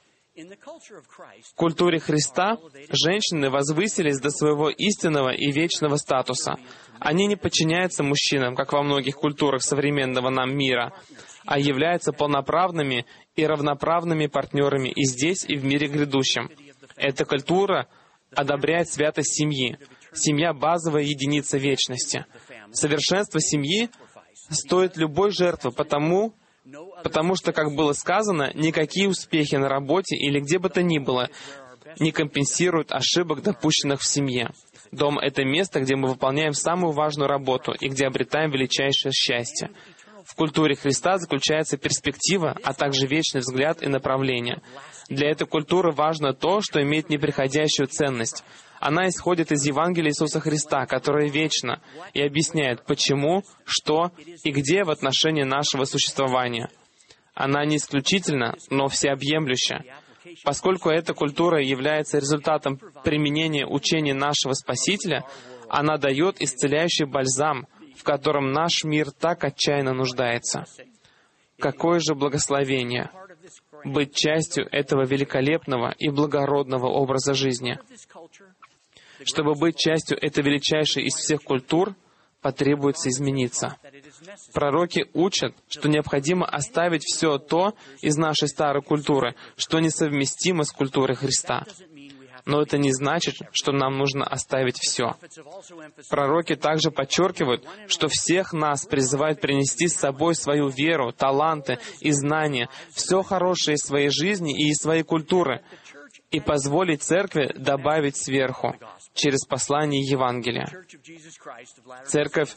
В культуре Христа женщины возвысились до своего истинного и вечного статуса. Они не подчиняются мужчинам, как во многих культурах современного нам мира, а являются полноправными и равноправными партнерами и здесь, и в мире грядущем. Эта культура одобряет святость семьи. Семья — базовая единица вечности. Совершенство семьи стоит любой жертвы, потому что, как было сказано, никакие успехи на работе или где бы то ни было не компенсируют ошибок, допущенных в семье. Дом — это место, где мы выполняем самую важную работу и где обретаем величайшее счастье. В культуре Христа заключается перспектива, а также вечный взгляд и направление. Для этой культуры важно то, что имеет неприходящую ценность. Она исходит из Евангелия Иисуса Христа, которое вечно, и объясняет, почему, что и где в отношении нашего существования. Она не исключительна, но всеобъемлюща. Поскольку эта культура является результатом применения учения нашего Спасителя, она дает исцеляющий бальзам, в котором наш мир так отчаянно нуждается. Какое же благословение быть частью этого великолепного и благородного образа жизни. Чтобы быть частью этой величайшей из всех культур, потребуется измениться. Пророки учат, что необходимо оставить все то из нашей старой культуры, что несовместимо с культурой Христа. Но это не значит, что нам нужно оставить все. Пророки также подчеркивают, что всех нас призывают принести с собой свою веру, таланты и знания, все хорошее из своей жизни и из своей культуры, и позволить Церкви добавить сверху, через послание Евангелия. Церковь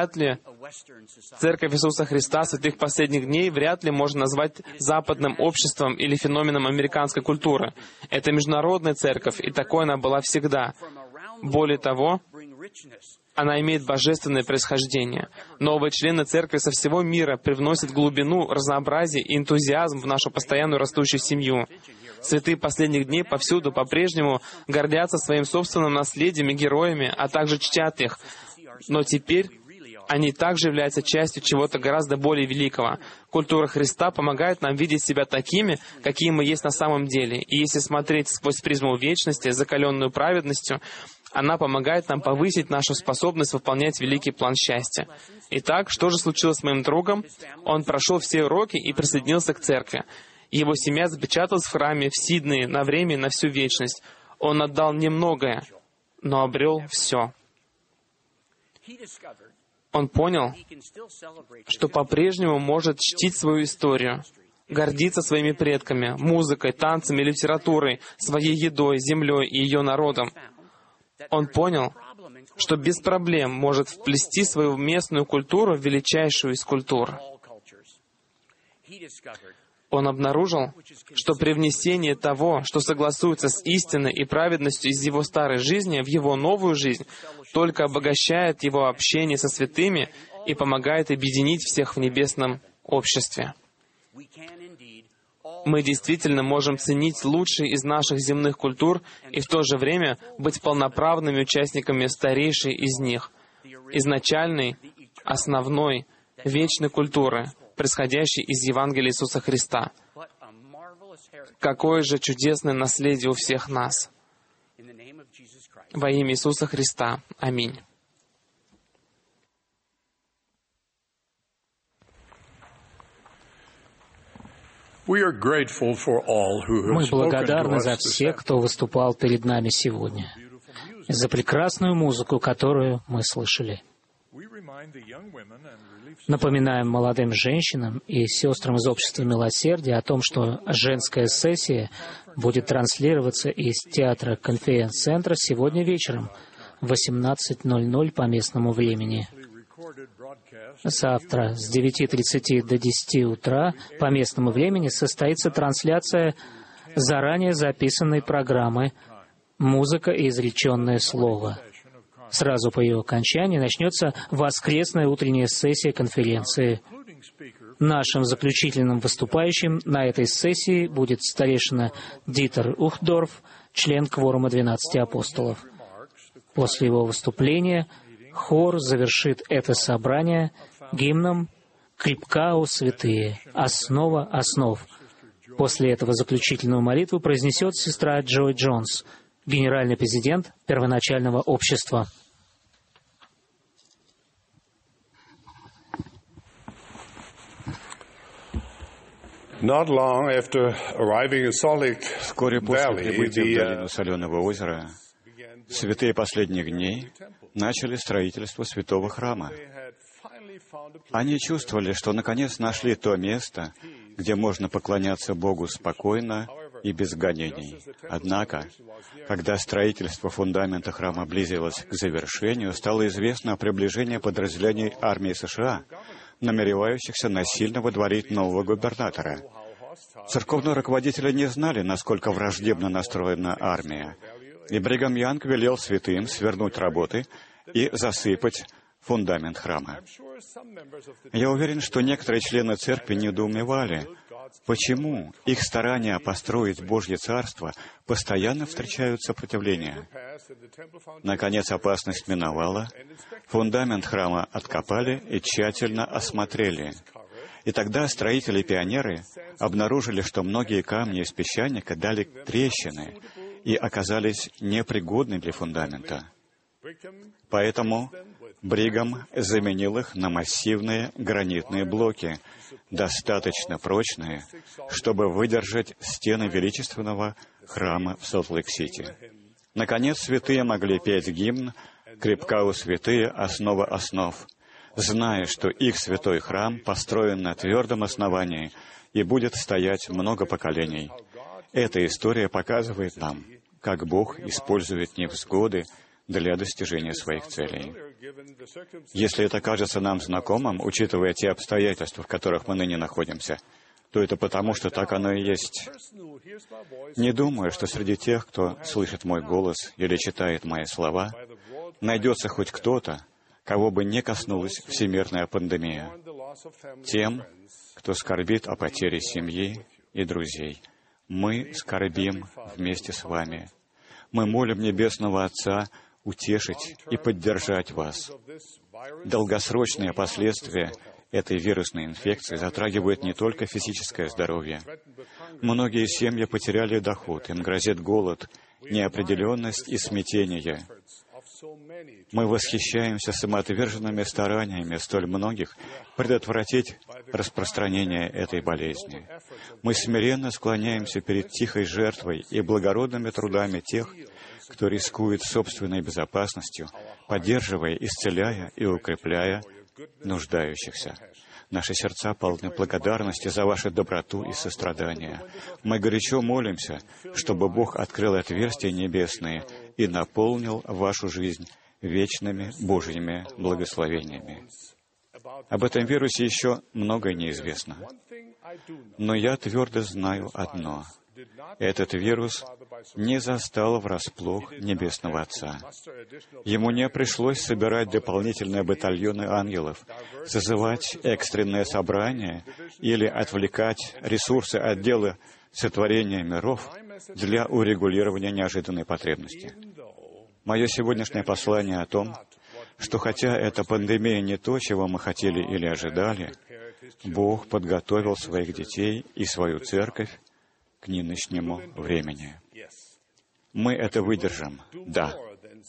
Иисуса Христа святых последних дней вряд ли можно назвать западным обществом или феноменом американской культуры. Это международная церковь, и такой она была всегда. Более того, она имеет божественное происхождение. Новые члены церкви со всего мира привносят глубину, разнообразие и энтузиазм в нашу постоянную растущую семью. Святые последних дней повсюду по-прежнему гордятся своим собственным наследием и героями, а также чтят их. Но теперь они также являются частью чего-то гораздо более великого. Культура Христа помогает нам видеть себя такими, какие мы есть на самом деле. И если смотреть сквозь призму вечности, закаленную праведностью, она помогает нам повысить нашу способность выполнять великий план счастья. Итак, что же случилось с моим другом? Он прошел все уроки и присоединился к церкви. Его семья запечаталась в храме в Сиднее на время и на всю вечность. Он отдал немногое, но обрел все. Он понял, что по-прежнему может чтить свою историю, гордиться своими предками, музыкой, танцами, литературой, своей едой, землей и ее народом. Он понял, что без проблем может вплести свою местную культуру в величайшую из культур. Он обнаружил, что привнесение того, что согласуется с истиной и праведностью из его старой жизни в его новую жизнь, только обогащает его общение со святыми и помогает объединить всех в небесном обществе. Мы действительно можем ценить лучшие из наших земных культур и в то же время быть полноправными участниками старейшей из них, изначальной, основной, вечной культуры, происходящей из Евангелия Иисуса Христа. Какое же чудесное наследие у всех нас! Во имя Иисуса Христа. Аминь. Мы благодарны за всех, кто выступал перед нами сегодня, за прекрасную музыку, которую мы слышали. Напоминаем молодым женщинам и сестрам из Общества Милосердия о том, что женская сессия будет транслироваться из театра конференц-центра сегодня вечером в 18:00 по местному времени. Завтра с 9:30 до 10 утра по местному времени состоится трансляция заранее записанной программы «Музыка и изреченное слово». Сразу по ее окончании начнется воскресная утренняя сессия конференции. Нашим заключительным выступающим на этой сессии будет старейшина Дитер Ухдорф, член кворума 12 апостолов. После его выступления хор завершит это собрание гимном «Крепка, о святые, основа основ». После этого заключительную молитву произнесет сестра Джой Джонс, генеральный президент первоначального общества. Вскоре после прибытия в долину Соленого озера святые последних дней начали строительство святого храма. Они чувствовали, что наконец нашли то место, где можно поклоняться Богу спокойно и без гонений. Однако, когда строительство фундамента храма близилось к завершению, стало известно о приближении подразделений армии США, намеревающихся насильно водворить нового губернатора. Церковные руководители не знали, насколько враждебно настроена армия, и Бригам Янг велел святым свернуть работы и засыпать фундамент храма. Я уверен, что некоторые члены церкви недоумевали, почему их старания построить Божье Царство постоянно встречают сопротивление. Наконец опасность миновала, фундамент храма откопали и тщательно осмотрели. И тогда строители и пионеры обнаружили, что многие камни из песчаника дали трещины и оказались непригодны для фундамента. Поэтому Бригам заменил их на массивные гранитные блоки, достаточно прочные, чтобы выдержать стены величественного храма в Солт-Лейк-Сити. Наконец, святые могли петь гимн «Крепка у святые, основа основ», зная, что их святой храм построен на твердом основании и будет стоять много поколений. Эта история показывает нам, как Бог использует невзгоды для достижения своих целей. Если это кажется нам знакомым, учитывая те обстоятельства, в которых мы ныне находимся, то это потому, что так оно и есть. Не думаю, что среди тех, кто слышит мой голос или читает мои слова, найдется хоть кто-то, кого бы не коснулась всемирная пандемия. Тем, кто скорбит о потере семьи и друзей, мы скорбим вместе с вами. Мы молим Небесного Отца утешить и поддержать вас. Долгосрочные последствия этой вирусной инфекции затрагивают не только физическое здоровье. Многие семьи потеряли доход, им грозит голод, неопределенность и смятение. Мы восхищаемся самоотверженными стараниями столь многих предотвратить распространение этой болезни. Мы смиренно склоняемся перед тихой жертвой и благородными трудами тех, кто рискует собственной безопасностью, поддерживая, исцеляя и укрепляя нуждающихся. Наши сердца полны благодарности за вашу доброту и сострадание. Мы горячо молимся, чтобы Бог открыл отверстия небесные и наполнил вашу жизнь вечными Божьими благословениями. Об этом вирусе еще многое неизвестно. Но я твердо знаю одно. Этот вирус не застал врасплох Небесного Отца. Ему не пришлось собирать дополнительные батальоны ангелов, созывать экстренное собрание или отвлекать ресурсы отдела сотворения миров для урегулирования неожиданной потребности. Мое сегодняшнее послание о том, что хотя эта пандемия не то, чего мы хотели или ожидали, Бог подготовил своих детей и свою церковь к нынешнему времени. Мы это выдержим, да.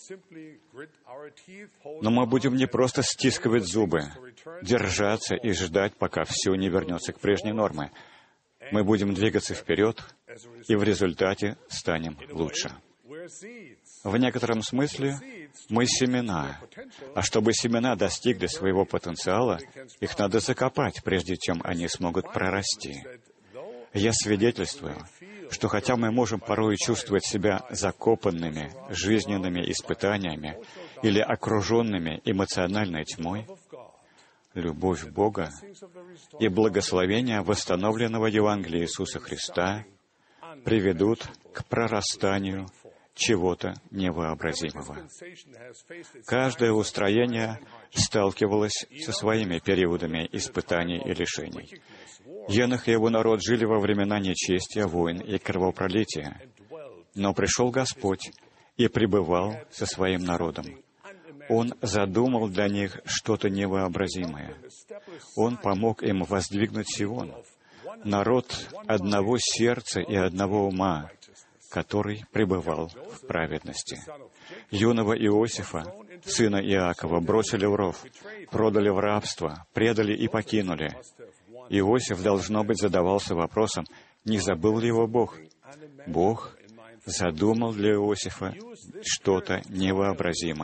Но мы будем не просто стискивать зубы, держаться и ждать, пока все не вернется к прежней норме. Мы будем двигаться вперед, и в результате станем лучше. В некотором смысле мы семена, а чтобы семена достигли своего потенциала, их надо закопать, прежде чем они смогут прорасти. Я свидетельствую, что хотя мы можем порой чувствовать себя закопанными жизненными испытаниями или окруженными эмоциональной тьмой, любовь Бога и благословение восстановленного Евангелия Иисуса Христа приведут к прорастанию чего-то невообразимого. Каждое устроение сталкивалось со своими периодами испытаний и лишений. Енох и его народ жили во времена нечестия, войн и кровопролития. Но пришел Господь и пребывал со своим народом. Он задумал для них что-то невообразимое. Он помог им воздвигнуть Сион, народ одного сердца и одного ума, который пребывал в праведности. Юного Иосифа, сына Иакова, бросили в ров, продали в рабство, предали и покинули. Иосиф, должно быть, задавался вопросом, не забыл ли его Бог? Бог задумал для Иосифа что-то невообразимое.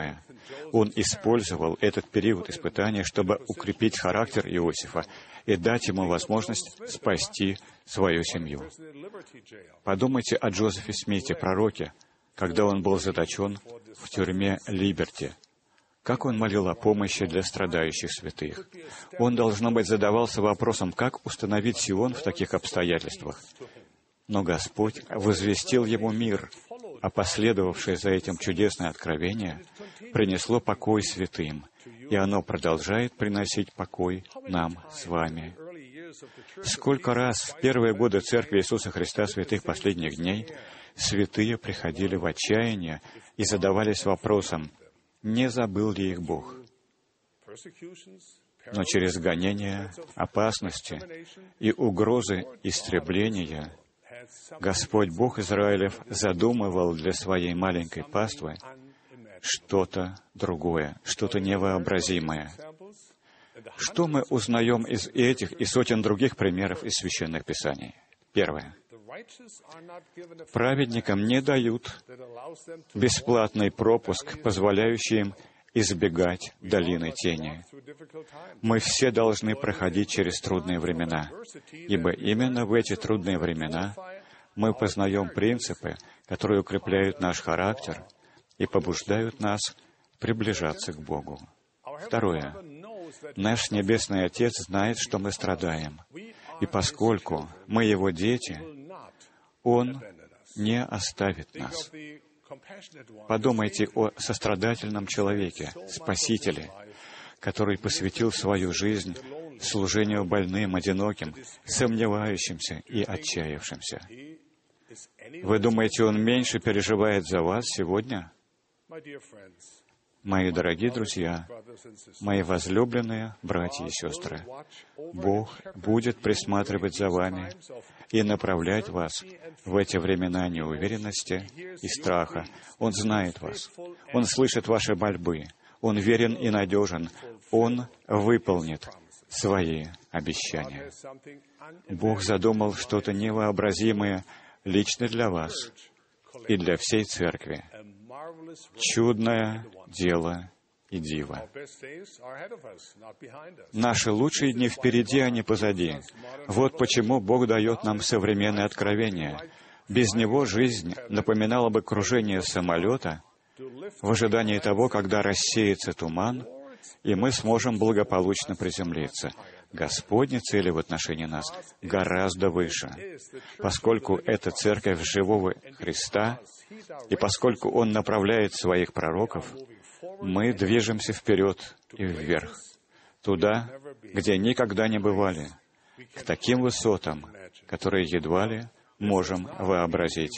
Он использовал этот период испытания, чтобы укрепить характер Иосифа и дать ему возможность спасти свою семью. Подумайте о Джозефе Смите, пророке, когда он был заточен в тюрьме Либерти. Как он молил о помощи для страдающих святых. Он, должно быть, задавался вопросом, как установить Сион в таких обстоятельствах. Но Господь возвестил ему мир, а последовавшее за этим чудесное откровение принесло покой святым, и оно продолжает приносить покой нам с вами. Сколько раз в первые годы Церкви Иисуса Христа Святых Последних Дней святые приходили в отчаяние и задавались вопросом, не забыл ли их Бог. Но через гонения, опасности и угрозы истребления Господь Бог Израилев задумывал для своей маленькой паствы что-то другое, что-то невообразимое. Что мы узнаем из этих и сотен других примеров из Священных Писаний? Первое. Праведникам не дают бесплатный пропуск, позволяющий им избегать долины тени. Мы все должны проходить через трудные времена, ибо именно в эти трудные времена мы познаем принципы, которые укрепляют наш характер и побуждают нас приближаться к Богу. Второе. Наш Небесный Отец знает, что мы страдаем, и поскольку мы Его дети, Он не оставит нас. Подумайте о сострадательном человеке, Спасителе, который посвятил свою жизнь служению больным, одиноким, сомневающимся и отчаявшимся. Вы думаете, Он меньше переживает за вас сегодня? Мои дорогие друзья, мои возлюбленные братья и сестры, Бог будет присматривать за вами и направлять вас в эти времена неуверенности и страха. Он знает вас, Он слышит ваши мольбы, Он верен и надежен, Он выполнит свои обещания. Бог задумал что-то невообразимое лично для вас и для всей Церкви. Чудное дело и диво. Наши лучшие дни впереди, а не позади. Вот почему Бог дает нам современное откровение. Без него жизнь напоминала бы кружение самолета в ожидании того, когда рассеется туман, и мы сможем благополучно приземлиться. Господни цели в отношении нас гораздо выше, поскольку это церковь живого Христа, и поскольку Он направляет своих пророков, мы движемся вперед и вверх, туда, где никогда не бывали, к таким высотам, которые едва ли можем вообразить.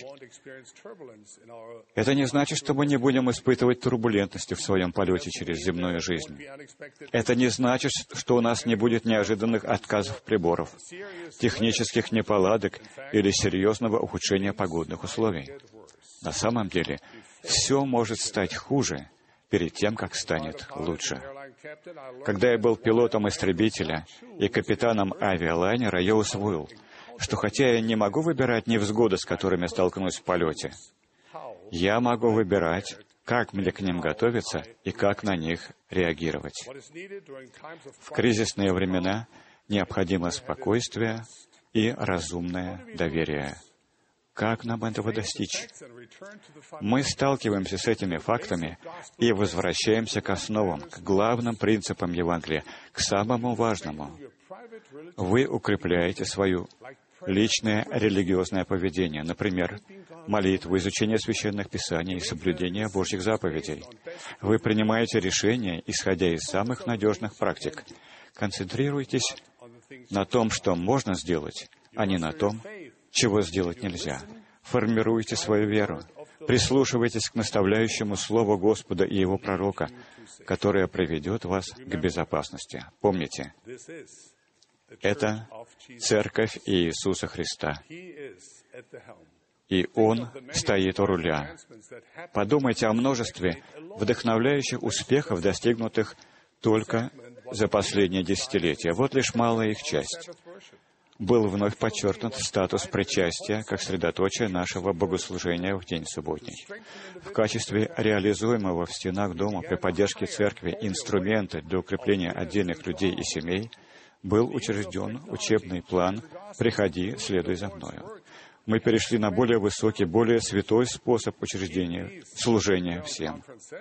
Это не значит, что мы не будем испытывать турбулентности в своем полете через земную жизнь. Это не значит, что у нас не будет неожиданных отказов приборов, технических неполадок или серьезного ухудшения погодных условий. На самом деле, все может стать хуже перед тем, как станет лучше. Когда я был пилотом истребителя и капитаном авиалайнера, я усвоил, что хотя я не могу выбирать невзгоды, с которыми столкнусь в полете, я могу выбирать, как мне к ним готовиться и как на них реагировать. В кризисные времена необходимо спокойствие и разумное доверие. Как нам этого достичь? Мы сталкиваемся с этими фактами и возвращаемся к основам, к главным принципам Евангелия, к самому важному. Вы укрепляете свое личное религиозное поведение, например, молитву, изучение священных писаний и соблюдение Божьих заповедей. Вы принимаете решения, исходя из самых надежных практик. Концентрируйтесь на том, что можно сделать, а не на том, чего сделать нельзя. Формируйте свою веру. Прислушивайтесь к наставляющему слову Господа и Его пророка, которое приведет вас к безопасности. Помните, это Церковь Иисуса Христа. И Он стоит у руля. Подумайте о множестве вдохновляющих успехов, достигнутых только за последние десятилетия. Вот лишь малая их часть. был вновь подчеркнут статус причастия как средоточие нашего богослужения в день субботний. В качестве реализуемого в стенах дома при поддержке церкви инструмента для укрепления отдельных людей и семей был учрежден учебный план «Приходи, следуй за мною». Мы перешли на более высокий, более святой способ учреждения, служения всем.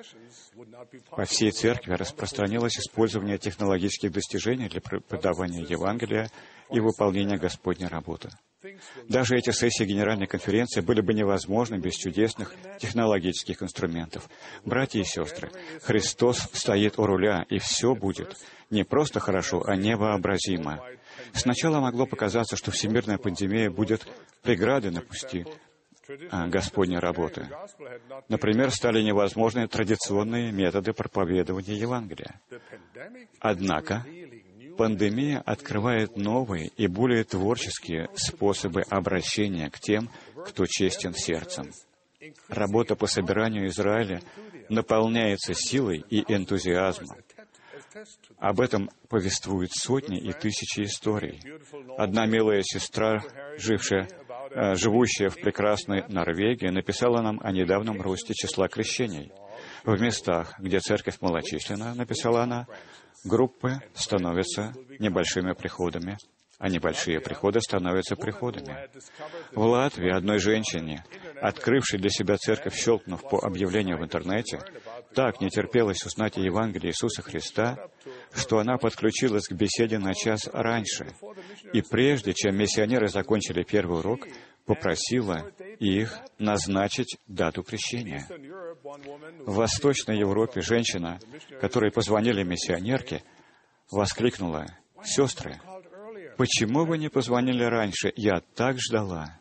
По всей церкви распространилось использование технологических достижений для преподавания Евангелия и выполнения Господней работы. Даже эти сессии Генеральной конференции были бы невозможны без чудесных технологических инструментов. Братья и сестры, Христос стоит у руля, и все будет не просто хорошо, а невообразимо. Сначала могло показаться, что всемирная пандемия будет преградой на пути Господней работы. Например, стали невозможны традиционные методы проповедования Евангелия. Однако, пандемия открывает новые и более творческие способы обращения к тем, кто честен сердцем. Работа по собиранию Израиля наполняется силой и энтузиазмом. Об этом повествуют сотни и тысячи историй. Одна милая сестра, живущая в прекрасной Норвегии, написала нам о недавнем росте числа крещений. В местах, где церковь малочисленна, написала она, группы становятся небольшими приходами, а небольшие приходы становятся приходами. В Латвии одной женщине, открывшей для себя церковь, щелкнув по объявлению в интернете, так не терпелось узнать о Евангелии Иисуса Христа, что она подключилась к беседе на час раньше, и прежде чем миссионеры закончили первый урок, попросила их назначить дату крещения. В Восточной Европе женщина, которой позвонили миссионерки, воскликнула: «Сестры, почему вы не позвонили раньше? Я так ждала».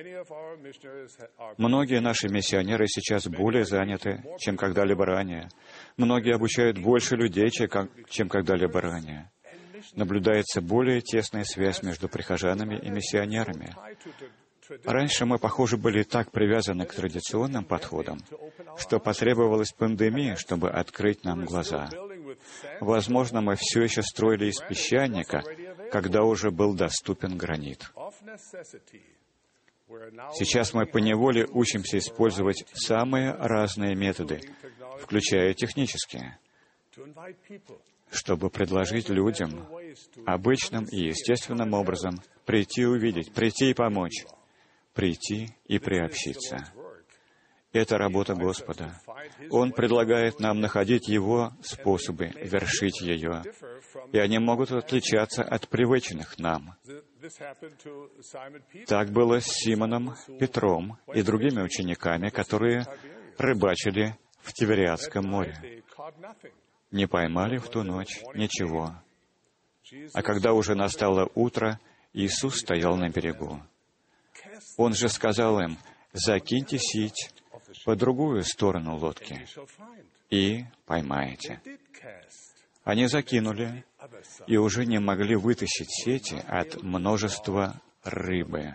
Многие наши миссионеры сейчас более заняты, чем когда-либо ранее. Многие обучают больше людей, чем когда-либо ранее. Наблюдается более тесная связь между прихожанами и миссионерами. Раньше мы, похоже, были так привязаны к традиционным подходам, что потребовалась пандемия, чтобы открыть нам глаза. Возможно, мы все еще строили из песчаника, когда уже был доступен гранит. Сейчас мы поневоле учимся использовать самые разные методы, включая технические, чтобы предложить людям обычным и естественным образом прийти и увидеть, прийти и помочь, прийти и приобщиться. Это работа Господа. Он предлагает нам находить Его способы вершить ее, и они могут отличаться от привычных нам. Так было с Симоном Петром и другими учениками, которые рыбачили в Тивериадском море. Не поймали в ту ночь ничего. А когда уже настало утро, Иисус стоял на берегу. Он же сказал им: «Закиньте сеть по другую сторону лодки и поймаете». Они закинули и уже не могли вытащить сети от множества рыбы.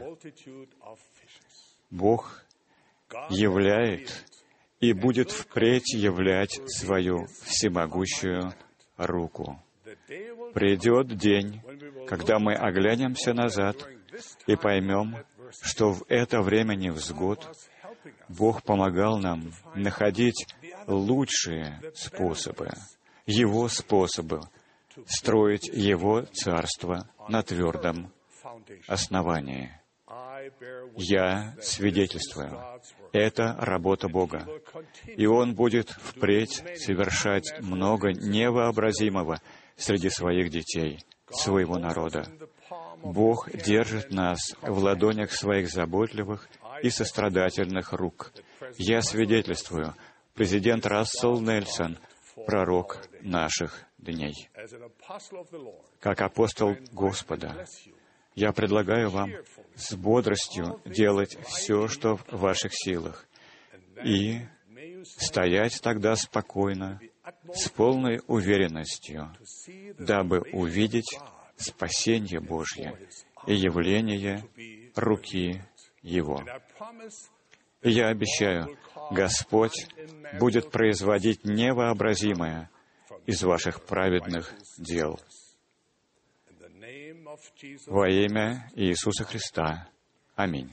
Бог являет и будет впредь являть свою всемогущую руку. Придет день, когда мы оглянемся назад и поймем, что в это время невзгод Бог помогал нам находить лучшие способы, Его способы, строить Его Царство на твердом основании. Я свидетельствую, это работа Бога, и Он будет впредь совершать много невообразимого среди своих детей, своего народа. Бог держит нас в ладонях своих заботливых и сострадательных рук. Я свидетельствую, президент Рассел Нельсон, пророк наших дней. Как апостол Господа, я предлагаю вам с бодростью делать все, что в ваших силах, и стоять тогда спокойно, с полной уверенностью, дабы увидеть спасение Божье и явление руки Его. И я обещаю, Господь будет производить невообразимое из ваших праведных дел. во имя Иисуса Христа. Аминь.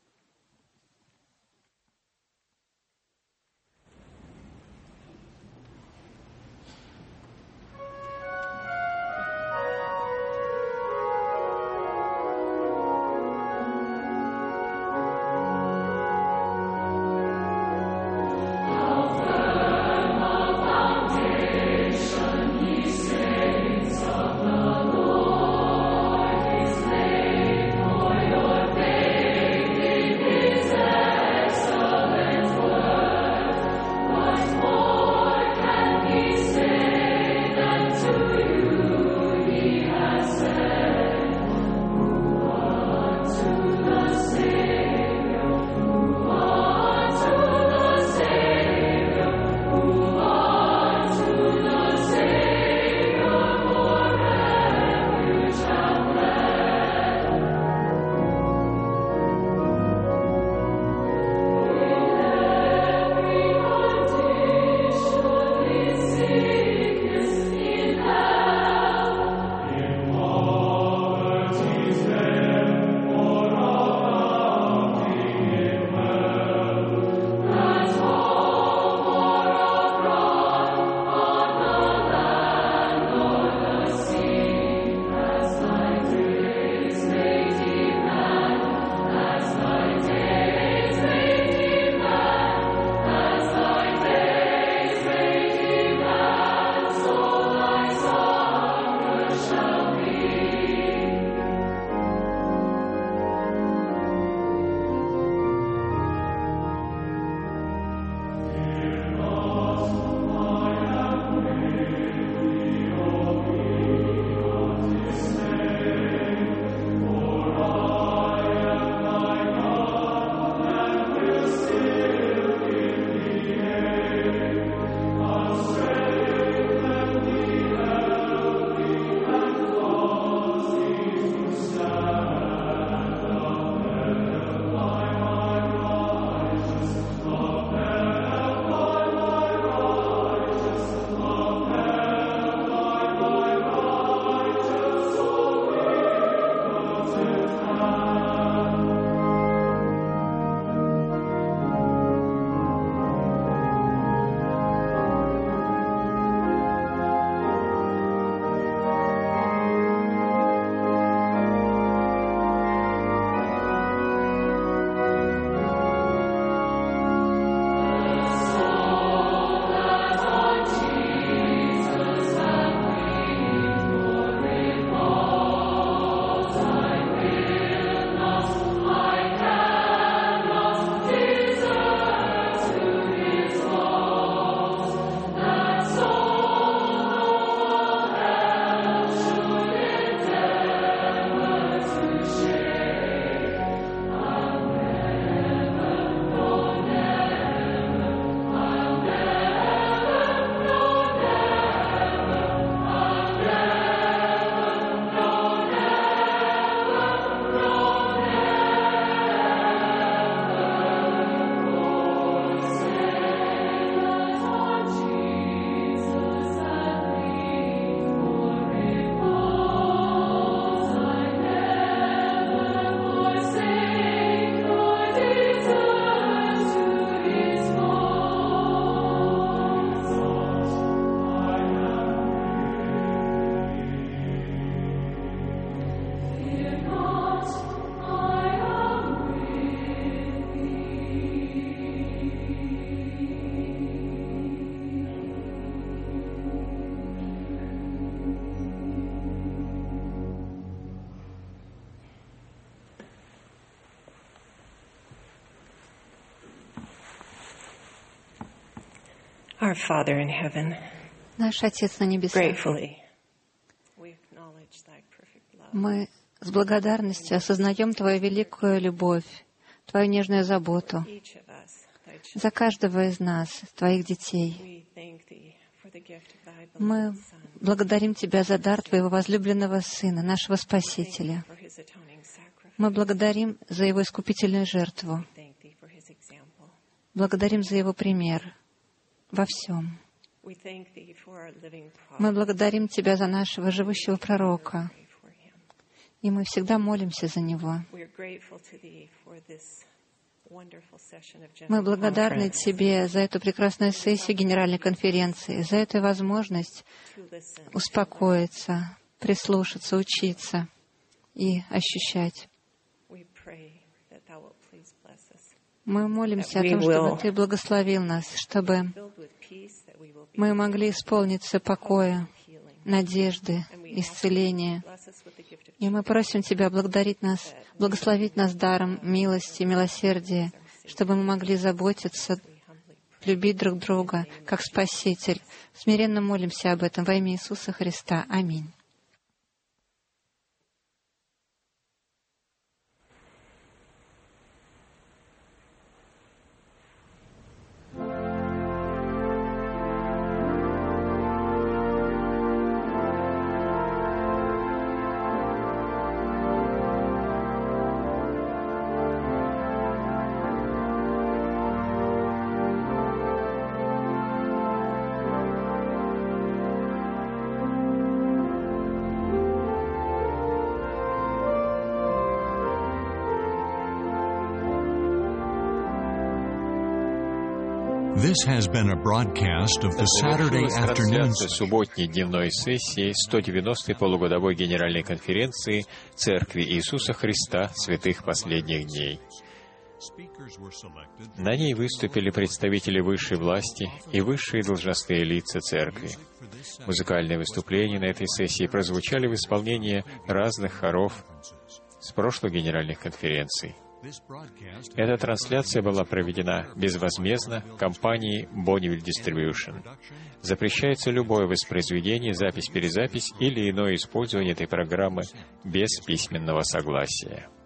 Our Father in heaven, Наш Отец на небесах, мы с благодарностью осознаем Твою великую любовь, Твою нежную заботу за каждого из нас, Твоих детей. Мы благодарим Тебя за дар Твоего возлюбленного Сына, нашего Спасителя. Мы благодарим за Его искупительную жертву. Благодарим за Его пример во всем. Мы благодарим Тебя за нашего живущего пророка. И мы всегда молимся за него. Мы благодарны Тебе за эту прекрасную сессию Генеральной конференции, за эту возможность успокоиться, прислушаться, учиться и ощущать. Мы молимся о том, чтобы Ты благословил нас, чтобы мы могли исполниться покоя, надежды, исцеления. И мы просим Тебя благословить нас даром милости, милосердия, чтобы мы могли заботиться, любить друг друга, как Спаситель. Смиренно молимся об этом во имя Иисуса Христа. Аминь. This has been a broadcast of the Saturday afternoon субботней дневной сессии 190-й полугодовой Генеральной конференции Церкви Иисуса Христа Святых Последних Дней. На ней выступили представители высшей власти и высшие должностные лица Церкви. Музыкальные выступления на этой сессии прозвучали в исполнении разных хоров с прошлых Генеральных конференций. Эта трансляция была проведена безвозмездно компанией Bonneville Distribution. Запрещается любое воспроизведение, запись, перезапись или иное использование этой программы без письменного согласия.